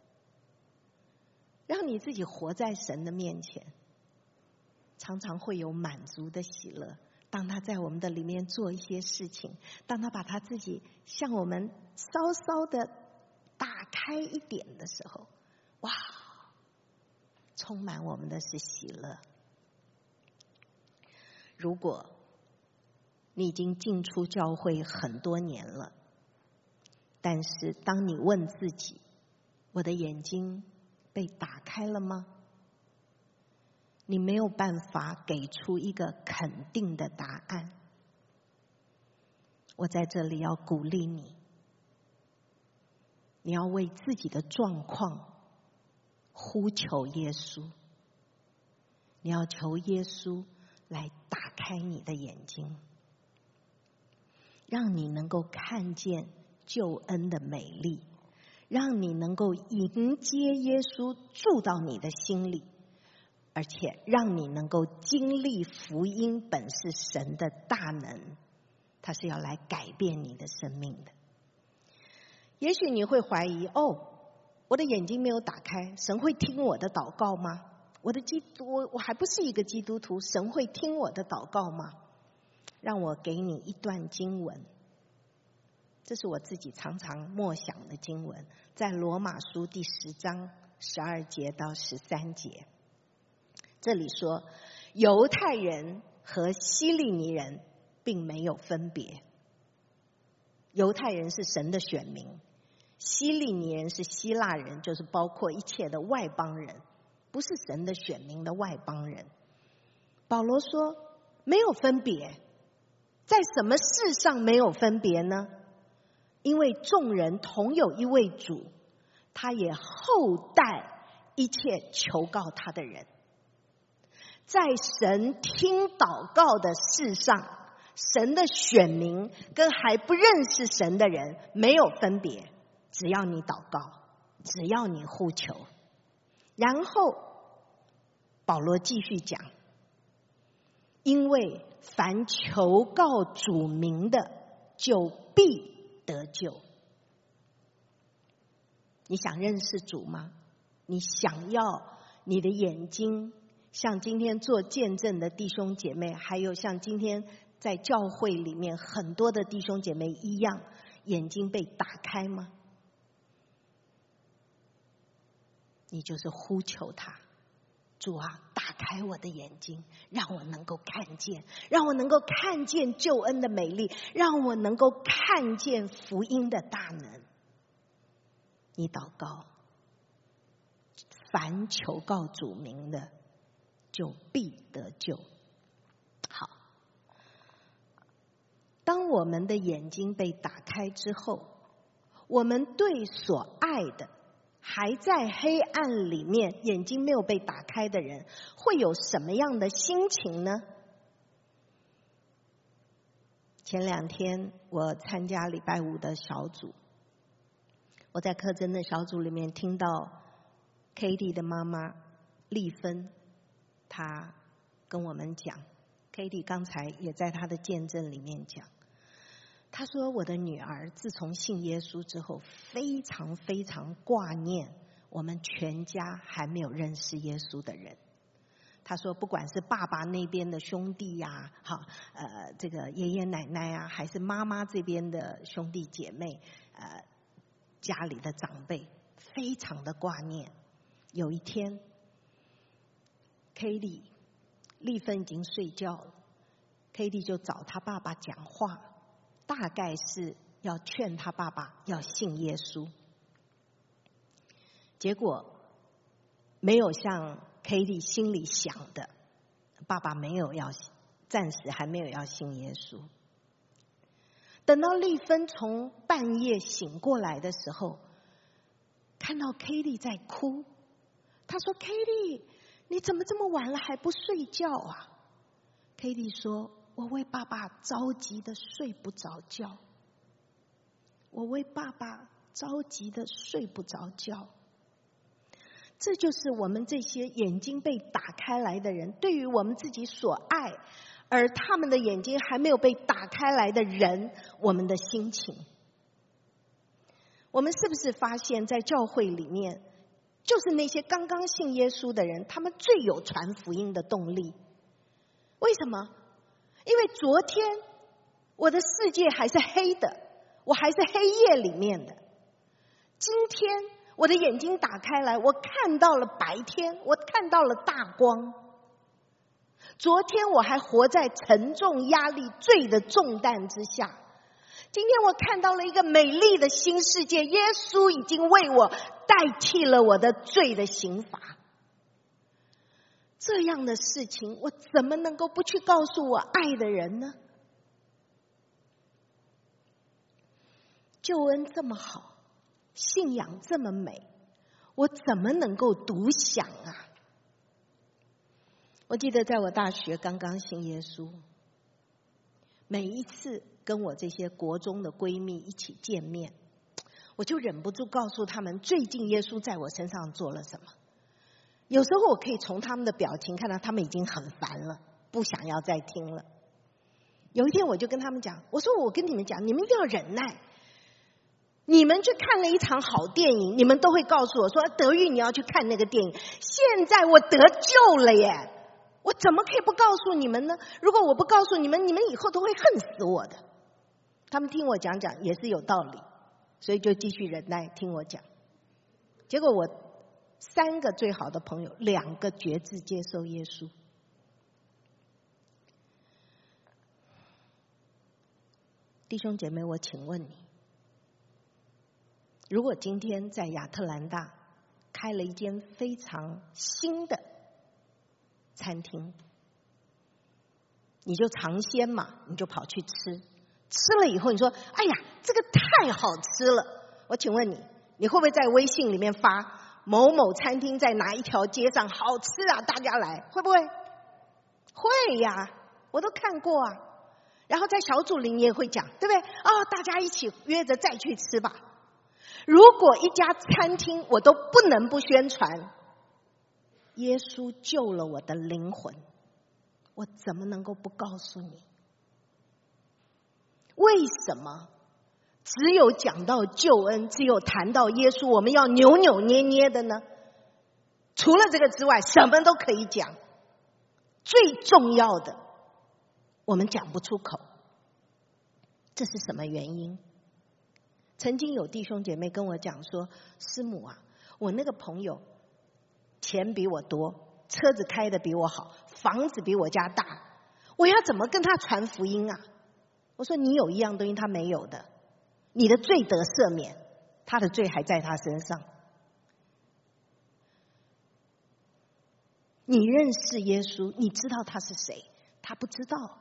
让你自己活在神的面前，常常会有满足的喜乐。当他在我们的里面做一些事情，当他把他自己向我们稍稍的打开一点的时候，哇，充满我们的是喜乐。如果你已经进出教会很多年了，但是当你问自己，我的眼睛被打开了吗？你没有办法给出一个肯定的答案。我在这里要鼓励你，你要为自己的状况呼求耶稣，你要求耶稣来打开你的眼睛，让你能够看见救恩的美丽，让你能够迎接耶稣住到你的心里，而且让你能够经历福音本是神的大能，它是要来改变你的生命的。也许你会怀疑，我的眼睛没有打开，神会听我的祷告吗？我还不是一个基督徒，神会听我的祷告吗？让我给你一段经文，这是我自己常常默想的经文，在罗马书第10章12节到13节。这里说，犹太人和希利尼人并没有分别。犹太人是神的选民，希利尼人是希腊人，就是包括一切的外邦人，不是神的选民的外邦人。保罗说，没有分别。在什么事上没有分别呢？因为众人同有一位主， 他也厚待一切求告他的人。在神听祷告的事上，神的选民跟还不认识神的人没有分别，只要你祷告，只要你呼求。然后保罗继续讲，因为凡求告主名的，就必得救。你想认识主吗？你想要你的眼睛像今天做见证的弟兄姐妹，还有像今天在教会里面很多的弟兄姐妹一样，眼睛被打开吗？你就是呼求他，主啊，打开我的眼睛，让我能够看见，让我能够看见救恩的美丽，让我能够看见福音的大能。你祷告，凡求告主名的，就必得救。好，当我们的眼睛被打开之后，我们对所爱的还在黑暗里面，眼睛没有被打开的人，会有什么样的心情呢？前2天我参加礼拜5的小组，我在课真的小组里面听到 Katie 的妈妈丽芬，她跟我们讲， Katie 刚才也在她的见证里面讲，她说我的女儿自从信耶稣之后，非常非常挂念我们全家还没有认识耶稣的人。她说不管是爸爸那边的兄弟呀，这个爷爷奶奶啊，还是妈妈这边的兄弟姐妹，家里的长辈，非常的挂念。有一天 Katie 丽芬已经睡觉了， Katie 就找他爸爸讲话，大概是要劝他爸爸要信耶稣。结果没有像 Katie 心里想的，爸爸没有要，暂时还没有要信耶稣。等到丽芬从半夜醒过来的时候，看到 Katie 在哭，他说 Katie 你怎么这么晚了还不睡觉啊？ Katie 说我为爸爸着急的睡不着觉，我为爸爸着急的睡不着觉。这就是我们这些眼睛被打开来的人，对于我们自己所爱而他们的眼睛还没有被打开来的人，我们的心情。我们是不是发现在教会里面，就是那些刚刚信耶稣的人，他们最有传福音的动力？为什么？因为昨天我的世界还是黑的，我还是黑夜里面的。今天我的眼睛打开来，我看到了白天，我看到了大光。昨天我还活在沉重压力罪的重担之下，今天我看到了一个美丽的新世界，耶稣已经为我代替了我的罪的刑罚。这样的事情我怎么能够不去告诉我爱的人呢？救恩这么好，信仰这么美，我怎么能够独享啊？我记得在我大学刚刚信耶稣，每一次跟我这些国中的闺蜜一起见面，我就忍不住告诉他们最近耶稣在我身上做了什么。有时候我可以从他们的表情看到他们已经很烦了，不想要再听了。有一天我就跟他们讲，我说我跟你们讲，你们一定要忍耐。你们去看了一场好电影，你们都会告诉我说，德玉你要去看那个电影。现在我得救了耶，我怎么可以不告诉你们呢？如果我不告诉你们，你们以后都会恨死我的。他们听我讲讲也是有道理，所以就继续忍耐听我讲。结果我3个最好的朋友，2个决志接受耶稣。弟兄姐妹，我请问你，如果今天在亚特兰大开了一间非常新的餐厅，你就尝鲜嘛，你就跑去吃，吃了以后你说，哎呀，这个太好吃了。我请问你， 你会不会在微信里面发某某餐厅在哪一条街上好吃啊，大家来？会不会？会呀，我都看过啊。然后在小组里你也会讲，对不对？大家一起约着再去吃吧。如果一家餐厅我都不能不宣传耶稣救了我的灵魂，我怎么能够不告诉你？为什么只有讲到救恩，只有谈到耶稣，我们要扭扭捏捏的呢？除了这个之外，什么都可以讲，最重要的我们讲不出口，这是什么原因？曾经有弟兄姐妹跟我讲说，师母啊，我那个朋友钱比我多，车子开得比我好，房子比我家大，我要怎么跟他传福音啊？我说你有一样东西他没有的，你的罪得赦免，他的罪还在他身上。你认识耶稣，你知道他是谁，他不知道。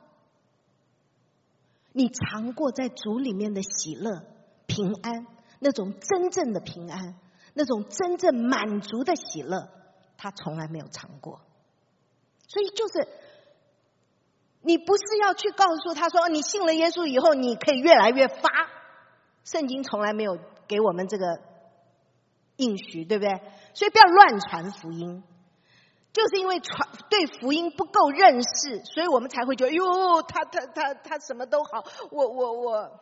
你尝过在主里面的喜乐平安，那种真正的平安，那种真正满足的喜乐，他从来没有尝过。所以就是你不是要去告诉他说，你信了耶稣以后你可以越来越发，圣经从来没有给我们这个应许，对不对？所以不要乱传福音。就是因为对福音不够认识，所以我们才会觉得，哟，他什么都好，我。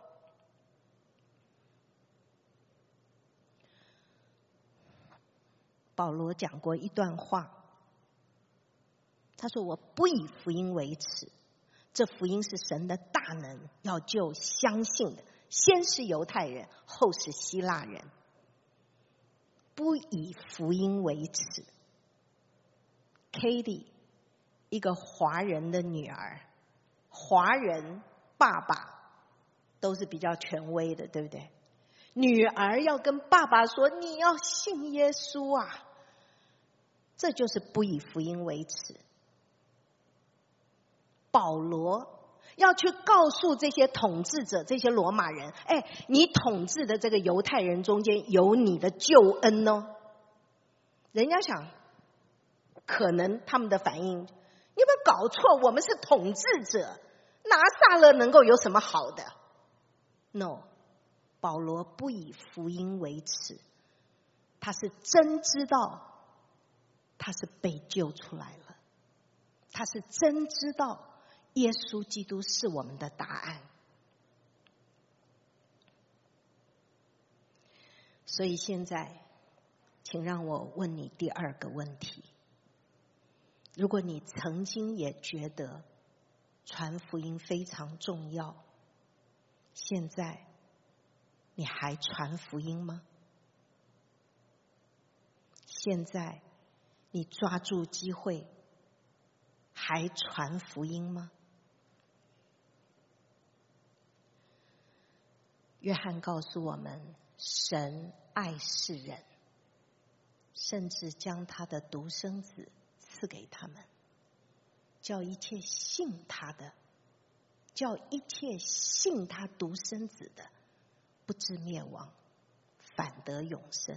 保罗讲过一段话，他说：“我不以福音为耻，这福音是神的大能，要救相信的，先是犹太人，后是希腊人。不以福音为耻。” Katie 一个华人的女儿，华人爸爸都是比较权威的，对不对？女儿要跟爸爸说你要信耶稣啊，这就是不以福音为耻。保罗要去告诉这些统治者，这些罗马人，你统治的这个犹太人中间有你的救恩哦。人家想可能他们的反应，你有没有搞错？我们是统治者，拿撒勒能够有什么好的 ？No， 保罗不以福音为耻，他是真知道他是被救出来了，他是真知道耶稣基督是我们的答案。所以现在，请让我问你第二个问题。如果你曾经也觉得传福音非常重要，现在你还传福音吗？现在你抓住机会还传福音吗？约翰告诉我们，神爱世人，甚至将他的独生子赐给他们，叫一切信他的，叫一切信他独生子的，不至灭亡，反得永生。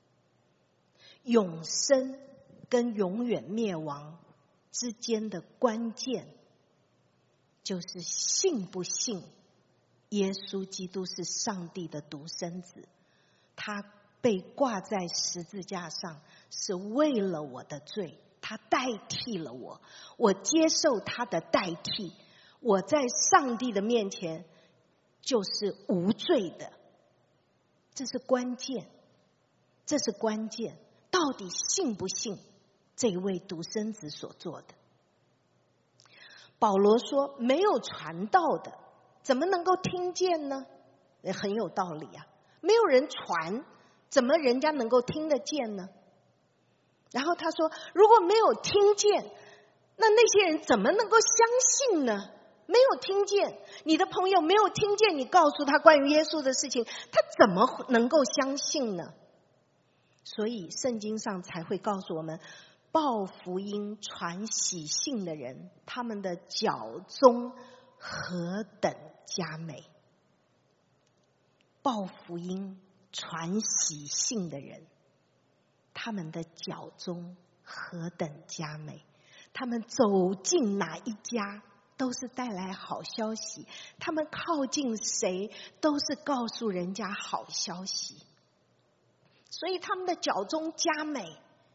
永生跟永远灭亡之间的关键，就是信不信耶稣基督是上帝的独生子，他被挂在十字架上是为了我的罪，他代替了我，我接受他的代替，我在上帝的面前就是无罪的。这是关键，这是关键。到底信不信这位独生子所做的？保罗说，没有传道的怎么能够听见呢？也很有道理啊，没有人传，怎么人家能够听得见呢？然后他说，如果没有听见，那些人怎么能够相信呢？没有听见，你的朋友没有听见你告诉他关于耶稣的事情，他怎么能够相信呢？所以圣经上才会告诉我们，报福音传喜信的人，他们的脚中何等佳美。报福音传喜信的人，他们的脚中何等佳美，他们走进哪一家都是带来好消息，他们靠近谁都是告诉人家好消息，所以他们的脚中佳美。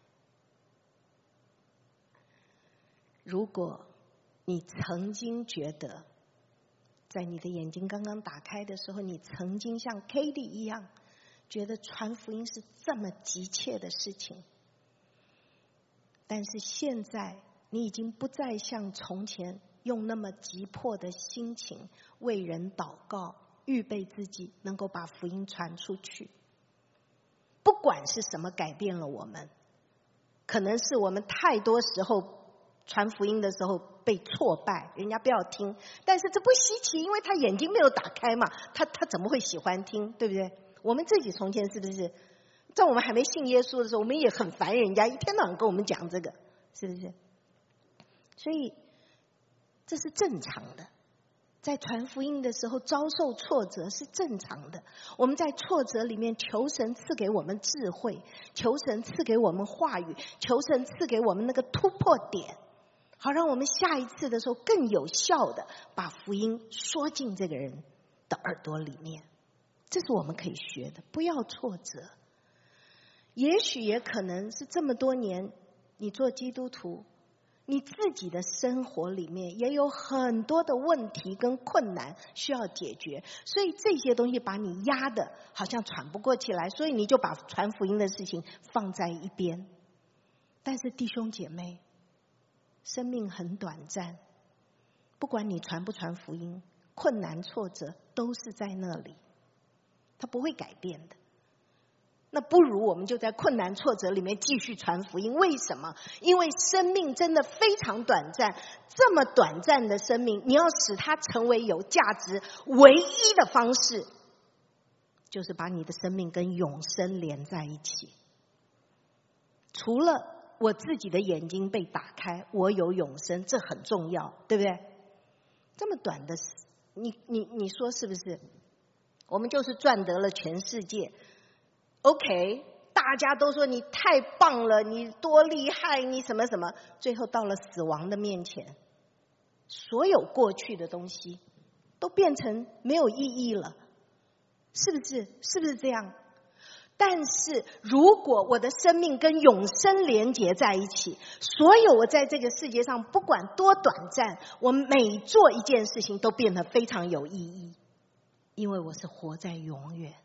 如果你曾经觉得在你的眼睛刚刚打开的时候，你曾经像 Katie 一样觉得传福音是这么急切的事情，但是现在你已经不再像从前用那么急迫的心情为人祷告，预备自己能够把福音传出去。不管是什么改变了我们，可能是我们太多时候传福音的时候被挫败，人家不要听，但是这不稀奇，因为他眼睛没有打开嘛，他怎么会喜欢听，对不对？我们自己从前是不是在我们还没信耶稣的时候，我们也很烦人家一天到晚跟我们讲这个，是不是？所以这是正常的，在传福音的时候遭受挫折是正常的，我们在挫折里面求神赐给我们智慧，求神赐给我们话语，求神赐给我们那个突破点，好让我们下一次的时候更有效的把福音说进这个人的耳朵里面。这是我们可以学的，不要挫折。也许也可能是这么多年你做基督徒，你自己的生活里面也有很多的问题跟困难需要解决，所以这些东西把你压得好像喘不过气来，所以你就把传福音的事情放在一边。但是弟兄姐妹，生命很短暂，不管你传不传福音，困难挫折都是在那里，它不会改变的。那不如我们就在困难挫折里面继续传福音。为什么？因为生命真的非常短暂，这么短暂的生命，你要使它成为有价值，唯一的方式就是把你的生命跟永生连在一起。除了我自己的眼睛被打开，我有永生，这很重要，对不对？这么短的，你说是不是？我们就是赚得了全世界。OK， 大家都说你太棒了，你多厉害，你什么什么，最后到了死亡的面前，所有过去的东西都变成没有意义了，是不是？是不是这样？但是如果我的生命跟永生连结在一起，所有我在这个世界上不管多短暂，我每做一件事情都变得非常有意义，因为我是活在永远。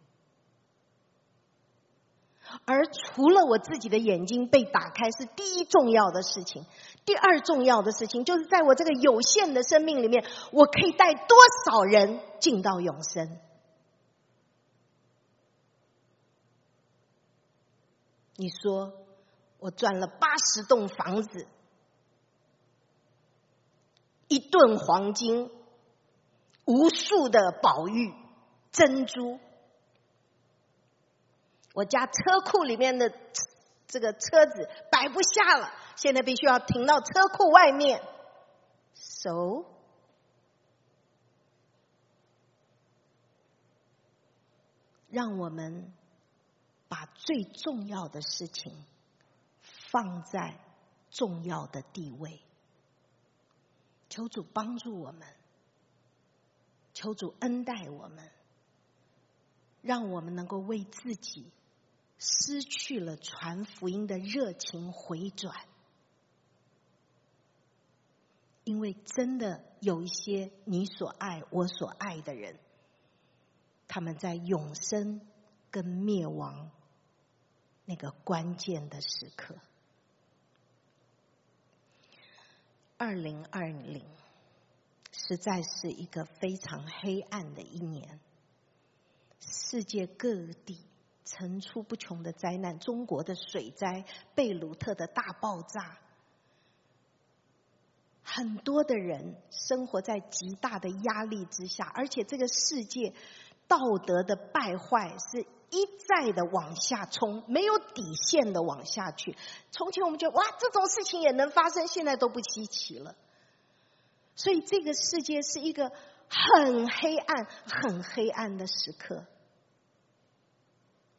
而除了我自己的眼睛被打开是第一重要的事情，第二重要的事情就是在我这个有限的生命里面，我可以带多少人进到永生。你说我赚了80栋房子，1吨黄金，无数的宝玉珍珠，我家车库里面的这个车子摆不下了，现在必须要停到车库外面。So， 让我们把最重要的事情放在重要的地位。求主帮助我们，求主恩待我们，让我们能够为自己失去了传福音的热情回转。因为真的有一些你所爱我所爱的人，他们在永生跟灭亡那个关键的时刻。2020实在是一个非常黑暗的一年，世界各地层出不穷的灾难，中国的水灾，贝鲁特的大爆炸，很多的人生活在极大的压力之下，而且这个世界道德的败坏是一再的往下冲，没有底线的往下去。从前我们觉得哇，这种事情也能发生，现在都不稀奇了。所以这个世界是一个很黑暗很黑暗的时刻。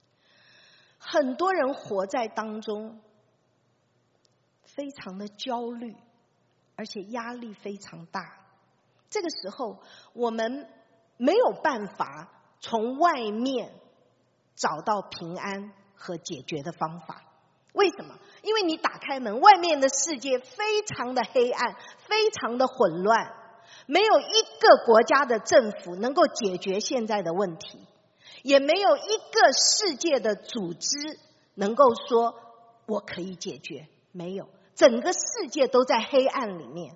很多人活在当中，非常的焦虑，而且压力非常大。这个时候，我们没有办法从外面找到平安和解决的方法。为什么？因为你打开门，外面的世界非常的黑暗，非常的混乱，没有一个国家的政府能够解决现在的问题，也没有一个世界的组织能够说我可以解决，没有，整个世界都在黑暗里面。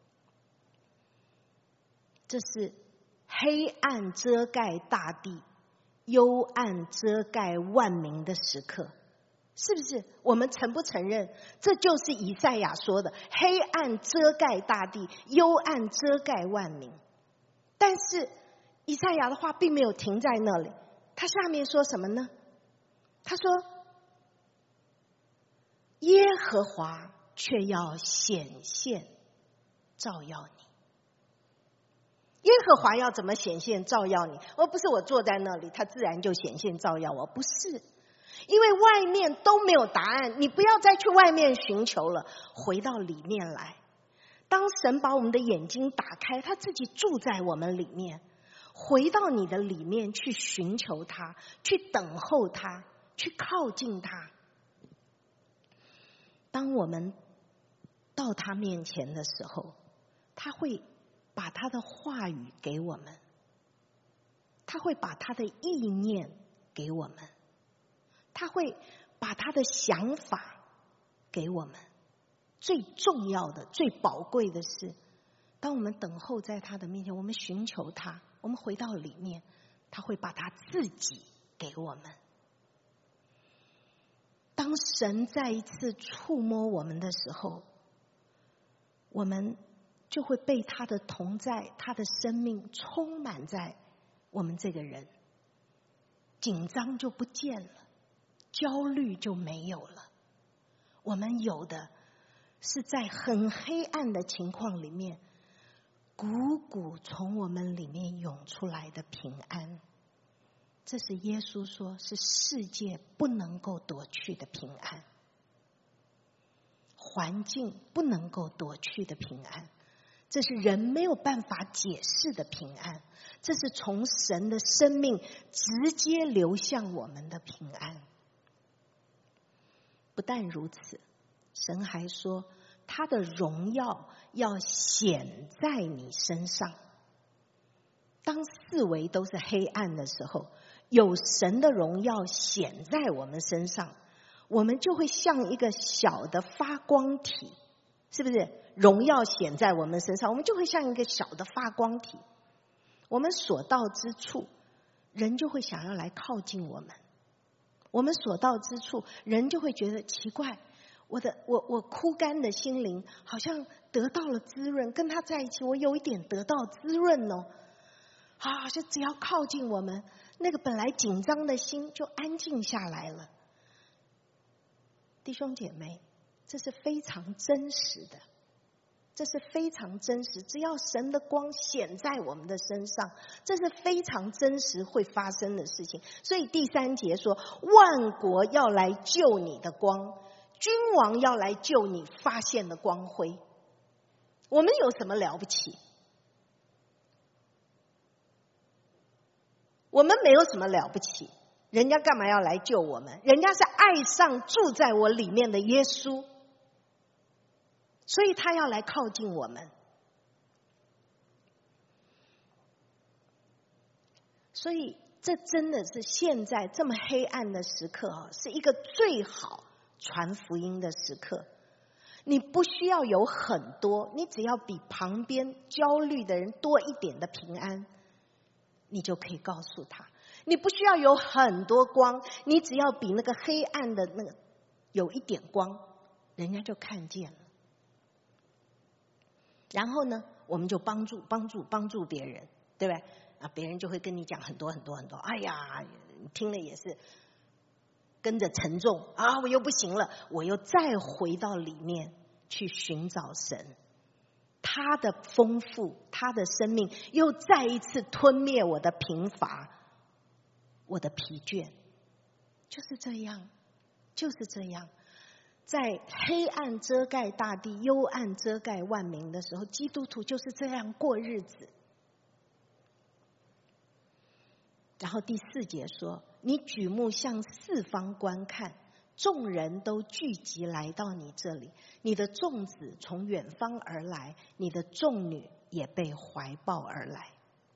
这是黑暗遮盖大地，幽暗遮盖万民的时刻，是不是？我们承不承认这就是以赛亚说的黑暗遮盖大地，幽暗遮盖万民？但是以赛亚的话并没有停在那里，他下面说什么呢？他说耶和华却要显现照耀你。耶和华要怎么显现照耀你？而不是我坐在那里他自然就显现照耀我，不是。因为外面都没有答案，你不要再去外面寻求了，回到里面来。当神把我们的眼睛打开，他自己住在我们里面，回到你的里面去寻求他，去等候他，去靠近他。当我们到他面前的时候，他会把他的话语给我们，他会把他的意念给我们，他会把他的想法给我们。最重要的、最宝贵的是，当我们等候在他的面前，我们寻求他，我们回到里面，他会把他自己给我们。当神再一次触摸我们的时候，我们就会被他的同在，他的生命充满在我们这个人，紧张就不见了，焦虑就没有了。我们有的是在很黑暗的情况里面，汩汩从我们里面涌出来的平安。这是耶稣说是世界不能够夺去的平安，环境不能够夺去的平安，这是人没有办法解释的平安，这是从神的生命直接流向我们的平安。不但如此，神还说他的荣耀要显在你身上。当四围都是黑暗的时候，有神的荣耀显在我们身上，我们就会像一个小的发光体，是不是？荣耀显在我们身上，我们就会像一个小的发光体，我们所到之处，人就会想要来靠近我们。我们所到之处，人就会觉得奇怪，我枯干的心灵好像得到了滋润，跟他在一起我有一点得到滋润哦。就只要靠近我们，那个本来紧张的心就安静下来了。弟兄姐妹，这是非常真实的，这是非常真实。只要神的光显在我们的身上，这是非常真实会发生的事情。所以第3节说，万国要来救你的光，君王要来救你发现的光辉。我们有什么了不起？我们没有什么了不起，人家干嘛要来救我们？人家是爱上住在我里面的耶稣，所以他要来靠近我们。所以这真的是现在这么黑暗的时刻，是一个最好传福音的时刻。你不需要有很多，你只要比旁边焦虑的人多一点的平安，你就可以告诉他。你不需要有很多光，你只要比那个黑暗的那个有一点光，人家就看见了。然后呢，我们就帮助别人，对不对？别人就会跟你讲很多很多很多，哎呀，你听了也是跟着沉重啊，我又不行了，我又再回到里面去寻找神。他的丰富，他的生命又再一次吞灭我的贫乏，我的疲倦，就是这样。 就是这样。在黑暗遮盖大地、幽暗遮盖万民的时候，基督徒就是这样过日子。然后第4节说，你举目向四方观看，众人都聚集来到你这里，你的众子从远方而来，你的众女也被怀抱而来。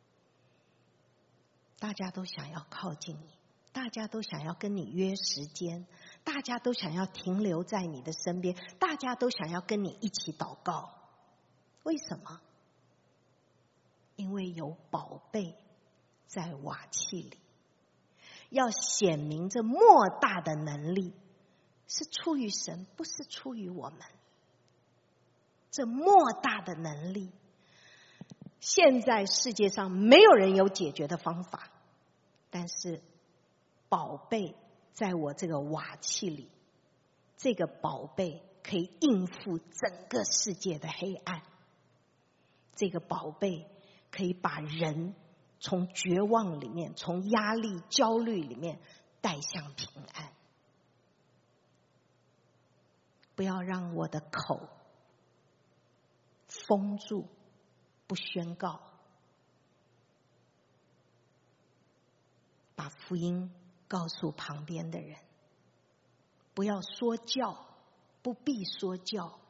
大家都想要靠近你，大家都想要跟你约时间，大家都想要停留在你的身边，大家都想要跟你一起祷告。为什么？因为有宝贝在瓦器里，要显明这莫大的能力是出于神，不是出于我们。这莫大的能力，现在世界上没有人有解决的方法，但是宝贝在我这个瓦器里，这个宝贝可以应付整个世界的黑暗，这个宝贝可以把人从绝望里面，从压力焦虑里面带向平安。不要让我的口封住，不宣告，把福音告诉旁边的人。不要说教，不必说教，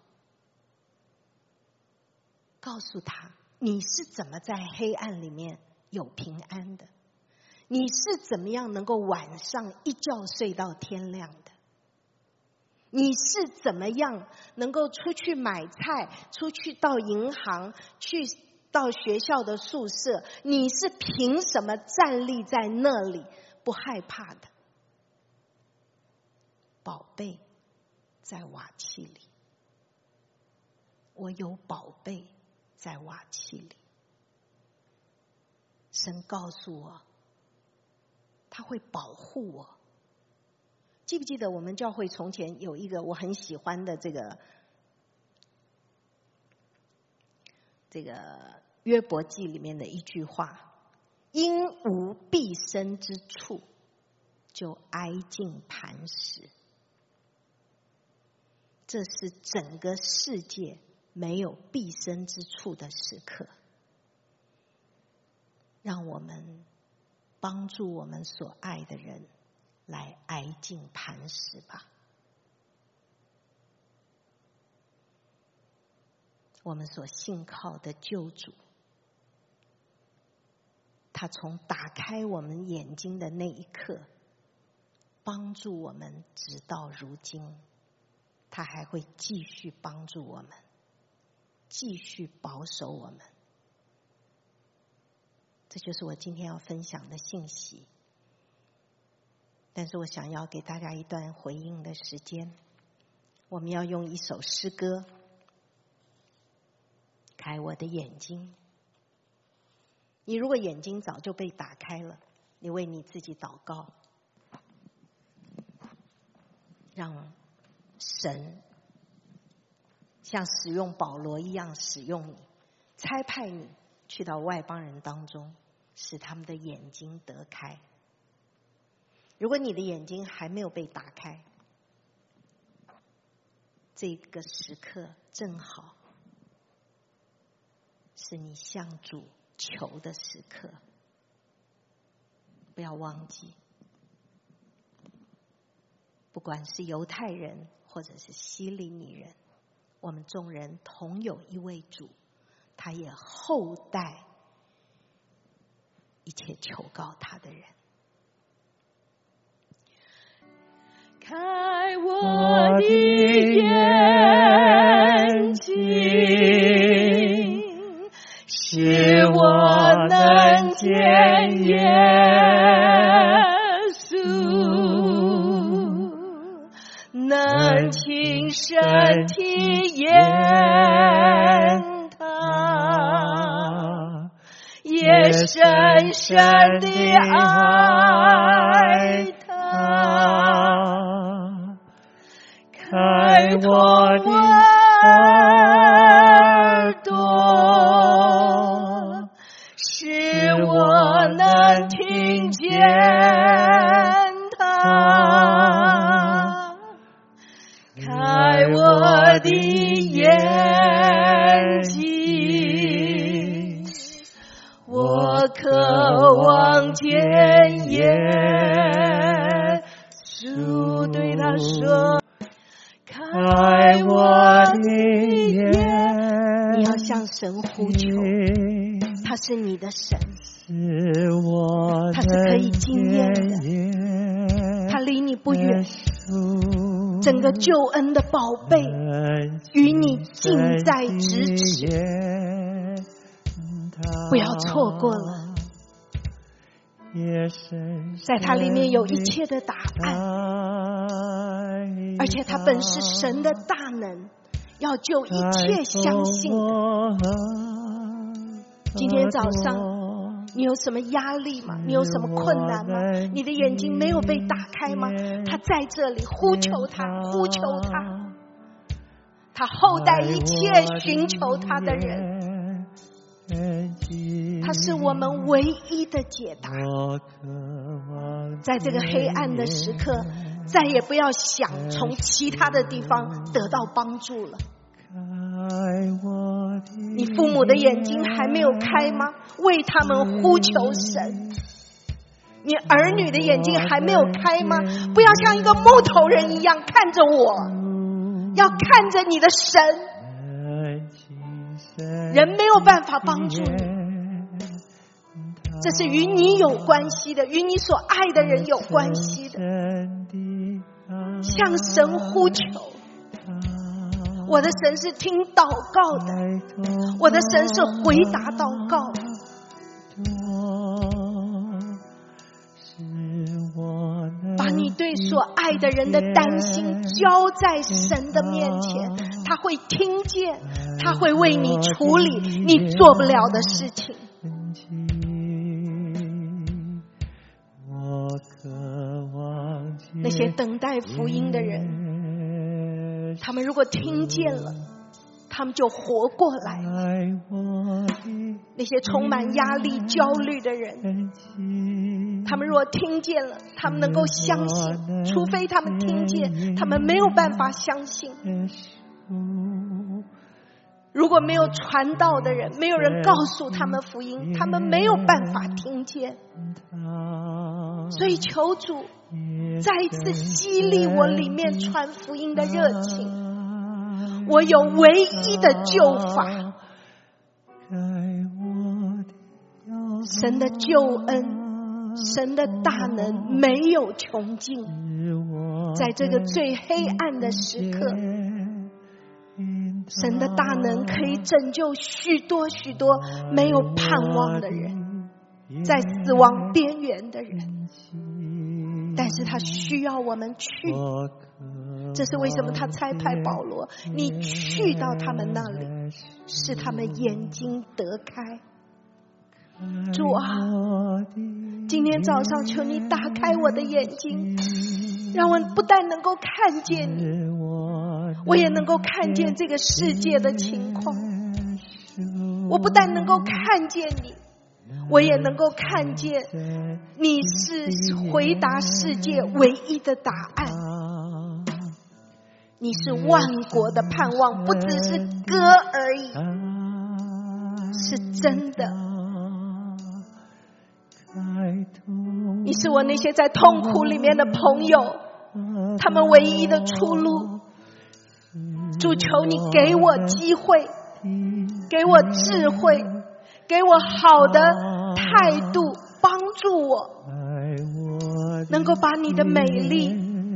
告诉他你是怎么在黑暗里面有平安的，你是怎么样能够晚上一觉睡到天亮的，你是怎么样能够出去买菜，出去到银行，去到学校的宿舍，你是凭什么站立在那里不害怕的？宝贝在瓦器里，我有宝贝在瓦器里。神告诉我，他会保护我。记不记得我们教会从前有一个我很喜欢的这个约伯记里面的一句话，因无避身之处，就挨近磐石。这是整个世界没有避身之处的时刻，让我们帮助我们所爱的人来挨近磐石吧。我们所信靠的救主，他从打开我们眼睛的那一刻帮助我们直到如今，他还会继续帮助我们，继续保守我们。这就是我今天要分享的信息。但是我想要给大家一段回应的时间，我们要用一首诗歌，开我的眼睛。你如果眼睛早就被打开了，你为你自己祷告，让神像使用保罗一样使用你，差派你去到外邦人当中，使他们的眼睛得开。如果你的眼睛还没有被打开，这个时刻正好是你向主求的时刻。不要忘记，不管是犹太人或者是希利尼人，我们众人同有一位主，他也厚待一切求告他的人。开我的眼睛，使我能见耶稣，能亲身体验他，也深深地爱他。开我的耳朵，使我能听见他， 望见耶稣，对他说，开我的眼。你要向神呼求，他是你的神，他是可以经验的，他离你不远，整个救恩的宝贝与你近在咫尺，不要错过了。在他里面有一切的答案，而且他本是神的大能，要救一切相信的。今天早上你有什么压力吗？你有什么困难吗？你的眼睛没有被打开吗？他在这里，呼求他，呼求他，他厚待一切寻求他的人，他是我们唯一的解答。在这个黑暗的时刻，再也不要想从其他的地方得到帮助了。你父母的眼睛还没有开吗？为他们呼求神。你儿女的眼睛还没有开吗？不要像一个木头人一样看着我，要看着你的神。人没有办法帮助你，这是与你有关系的，与你所爱的人有关系的。向神呼求，我的神是听祷告的，我的神是回答祷告的。把你对所爱的人的担心交在神的面前，他会听见，他会为你处理你做不了的事情。那些等待福音的人，他们如果听见了，他们就活过来了。那些充满压力焦虑的人，他们如果听见了，他们能够相信，除非他们听见，他们没有办法相信。如果没有传道的人，没有人告诉他们福音，他们没有办法听见。所以求主再一次激励我里面传福音的热情。我有唯一的救法，神的救恩，神的大能没有穷尽。在这个最黑暗的时刻，神的大能可以拯救许多许多没有盼望的人，在死亡边缘的人，但是他需要我们去。这是为什么他差派保罗，你去到他们那里，使他们眼睛得开。主啊，今天早上求你打开我的眼睛，让我不但能够看见你，我也能够看见这个世界的情况。我不但能够看见你，我也能够看见你是回答世界唯一的答案。你是万国的盼望，不只是歌而已，是真的。你是我那些在痛苦里面的朋友，他们唯一的出路。主，求你给我机会，给我智慧，给我好的态度，帮助我能够把你的美丽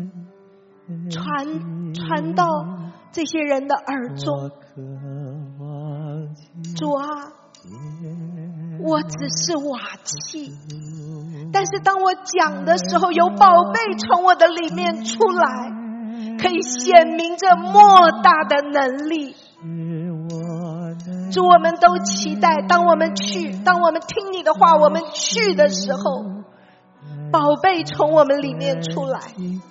传到这些人的耳中。主啊，我只是瓦器，但是当我讲的时候，有宝贝从我的里面出来，可以显明着莫大的能力。主，我们都期待当我们听你的话，我们去的时候，宝贝从我们里面出来，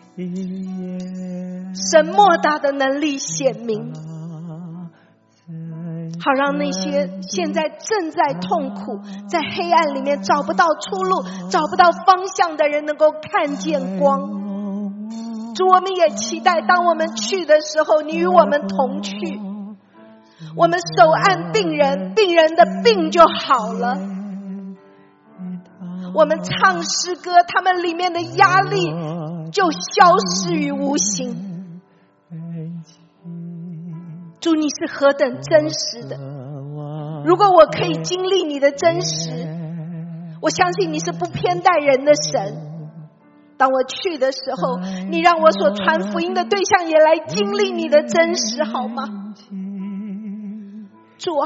神莫大的能力显明，好让那些现在正在痛苦，在黑暗里面找不到出路，找不到方向的人能够看见光。主，我们也期待当我们去的时候，你与我们同去，我们手按病人，病人的病就好了。 我们唱诗歌，他们里面的压力就消失于无形。主，你是何等真实的！如果我可以经历你的真实，我相信你是不偏待人的神。当我去的时候，你让我所传福音的对象也来经历你的真实，好吗？主啊，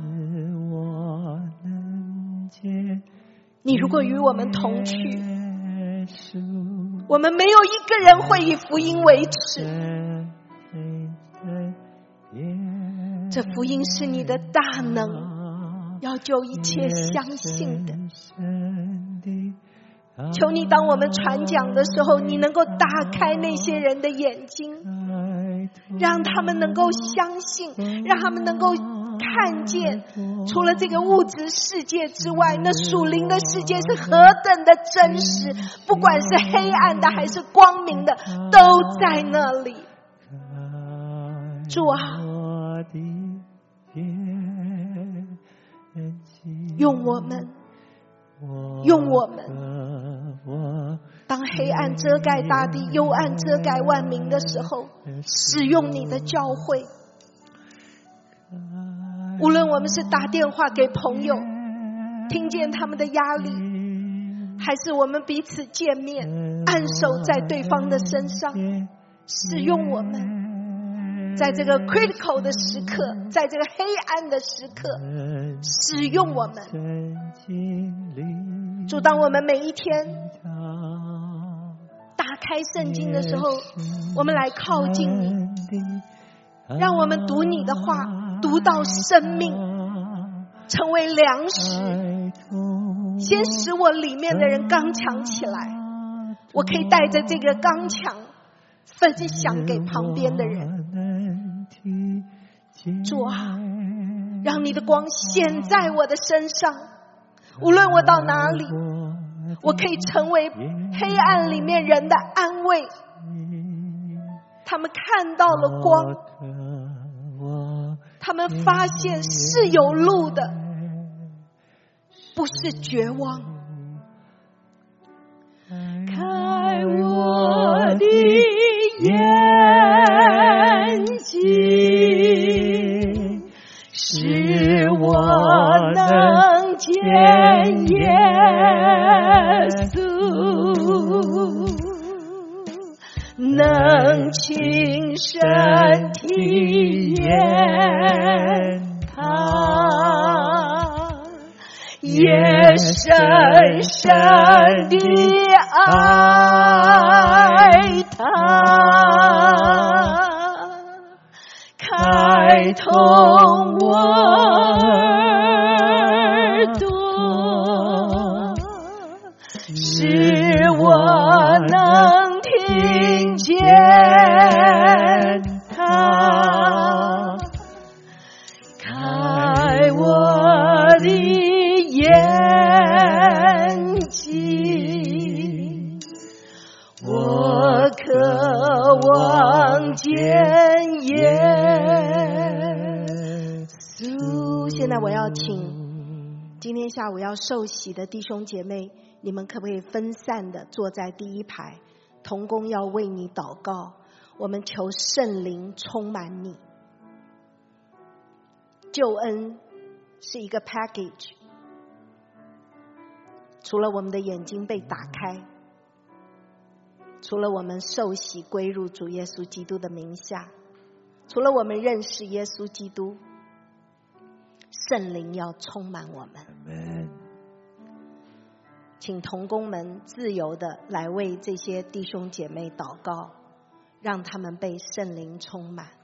你如果与我们同去，我们没有一个人会以福音为耻。这福音是你的大能，要救一切相信的。求你当我们传讲的时候，你能够打开那些人的眼睛，让他们能够相信，让他们能够看见除了这个物质世界之外，那属灵的世界是何等的真实，不管是黑暗的还是光明的，都在那里。主啊，用我们当黑暗遮盖大地，幽暗遮盖万民的时候，使用你的教会。无论我们是打电话给朋友，听见他们的压力，还是我们彼此见面，按手在对方的身上，使用我们在这个 critical 的时刻，在这个黑暗的时刻，使用我们。主，当我们每一天打开圣经的时候，我们来靠近你，让我们读你的话，读到生命，成为粮食，先使我里面的人刚强起来，我可以带着这个刚强分享给旁边的人。主啊，让你的光显在我的身上，无论我到哪里，我可以成为黑暗里面人的安慰。他们看到了光，他们发现是有路的，不是绝望。开我的眼睛，使我能见耶稣，能亲身体验他，也深深地爱他，开通我耳朵，使我能听见他，开我的眼睛，我渴望见耶稣。现在我要请今天下午要受洗的弟兄姐妹，你们可不可以分散的坐在第一排，同工要为你祷告，我们求圣灵充满你。救恩是一个 package， 除了我们的眼睛被打开，除了我们受洗归入主耶稣基督的名下，除了我们认识耶稣基督，圣灵要充满我们。请同工们自由的来为这些弟兄姐妹祷告，让他们被圣灵充满。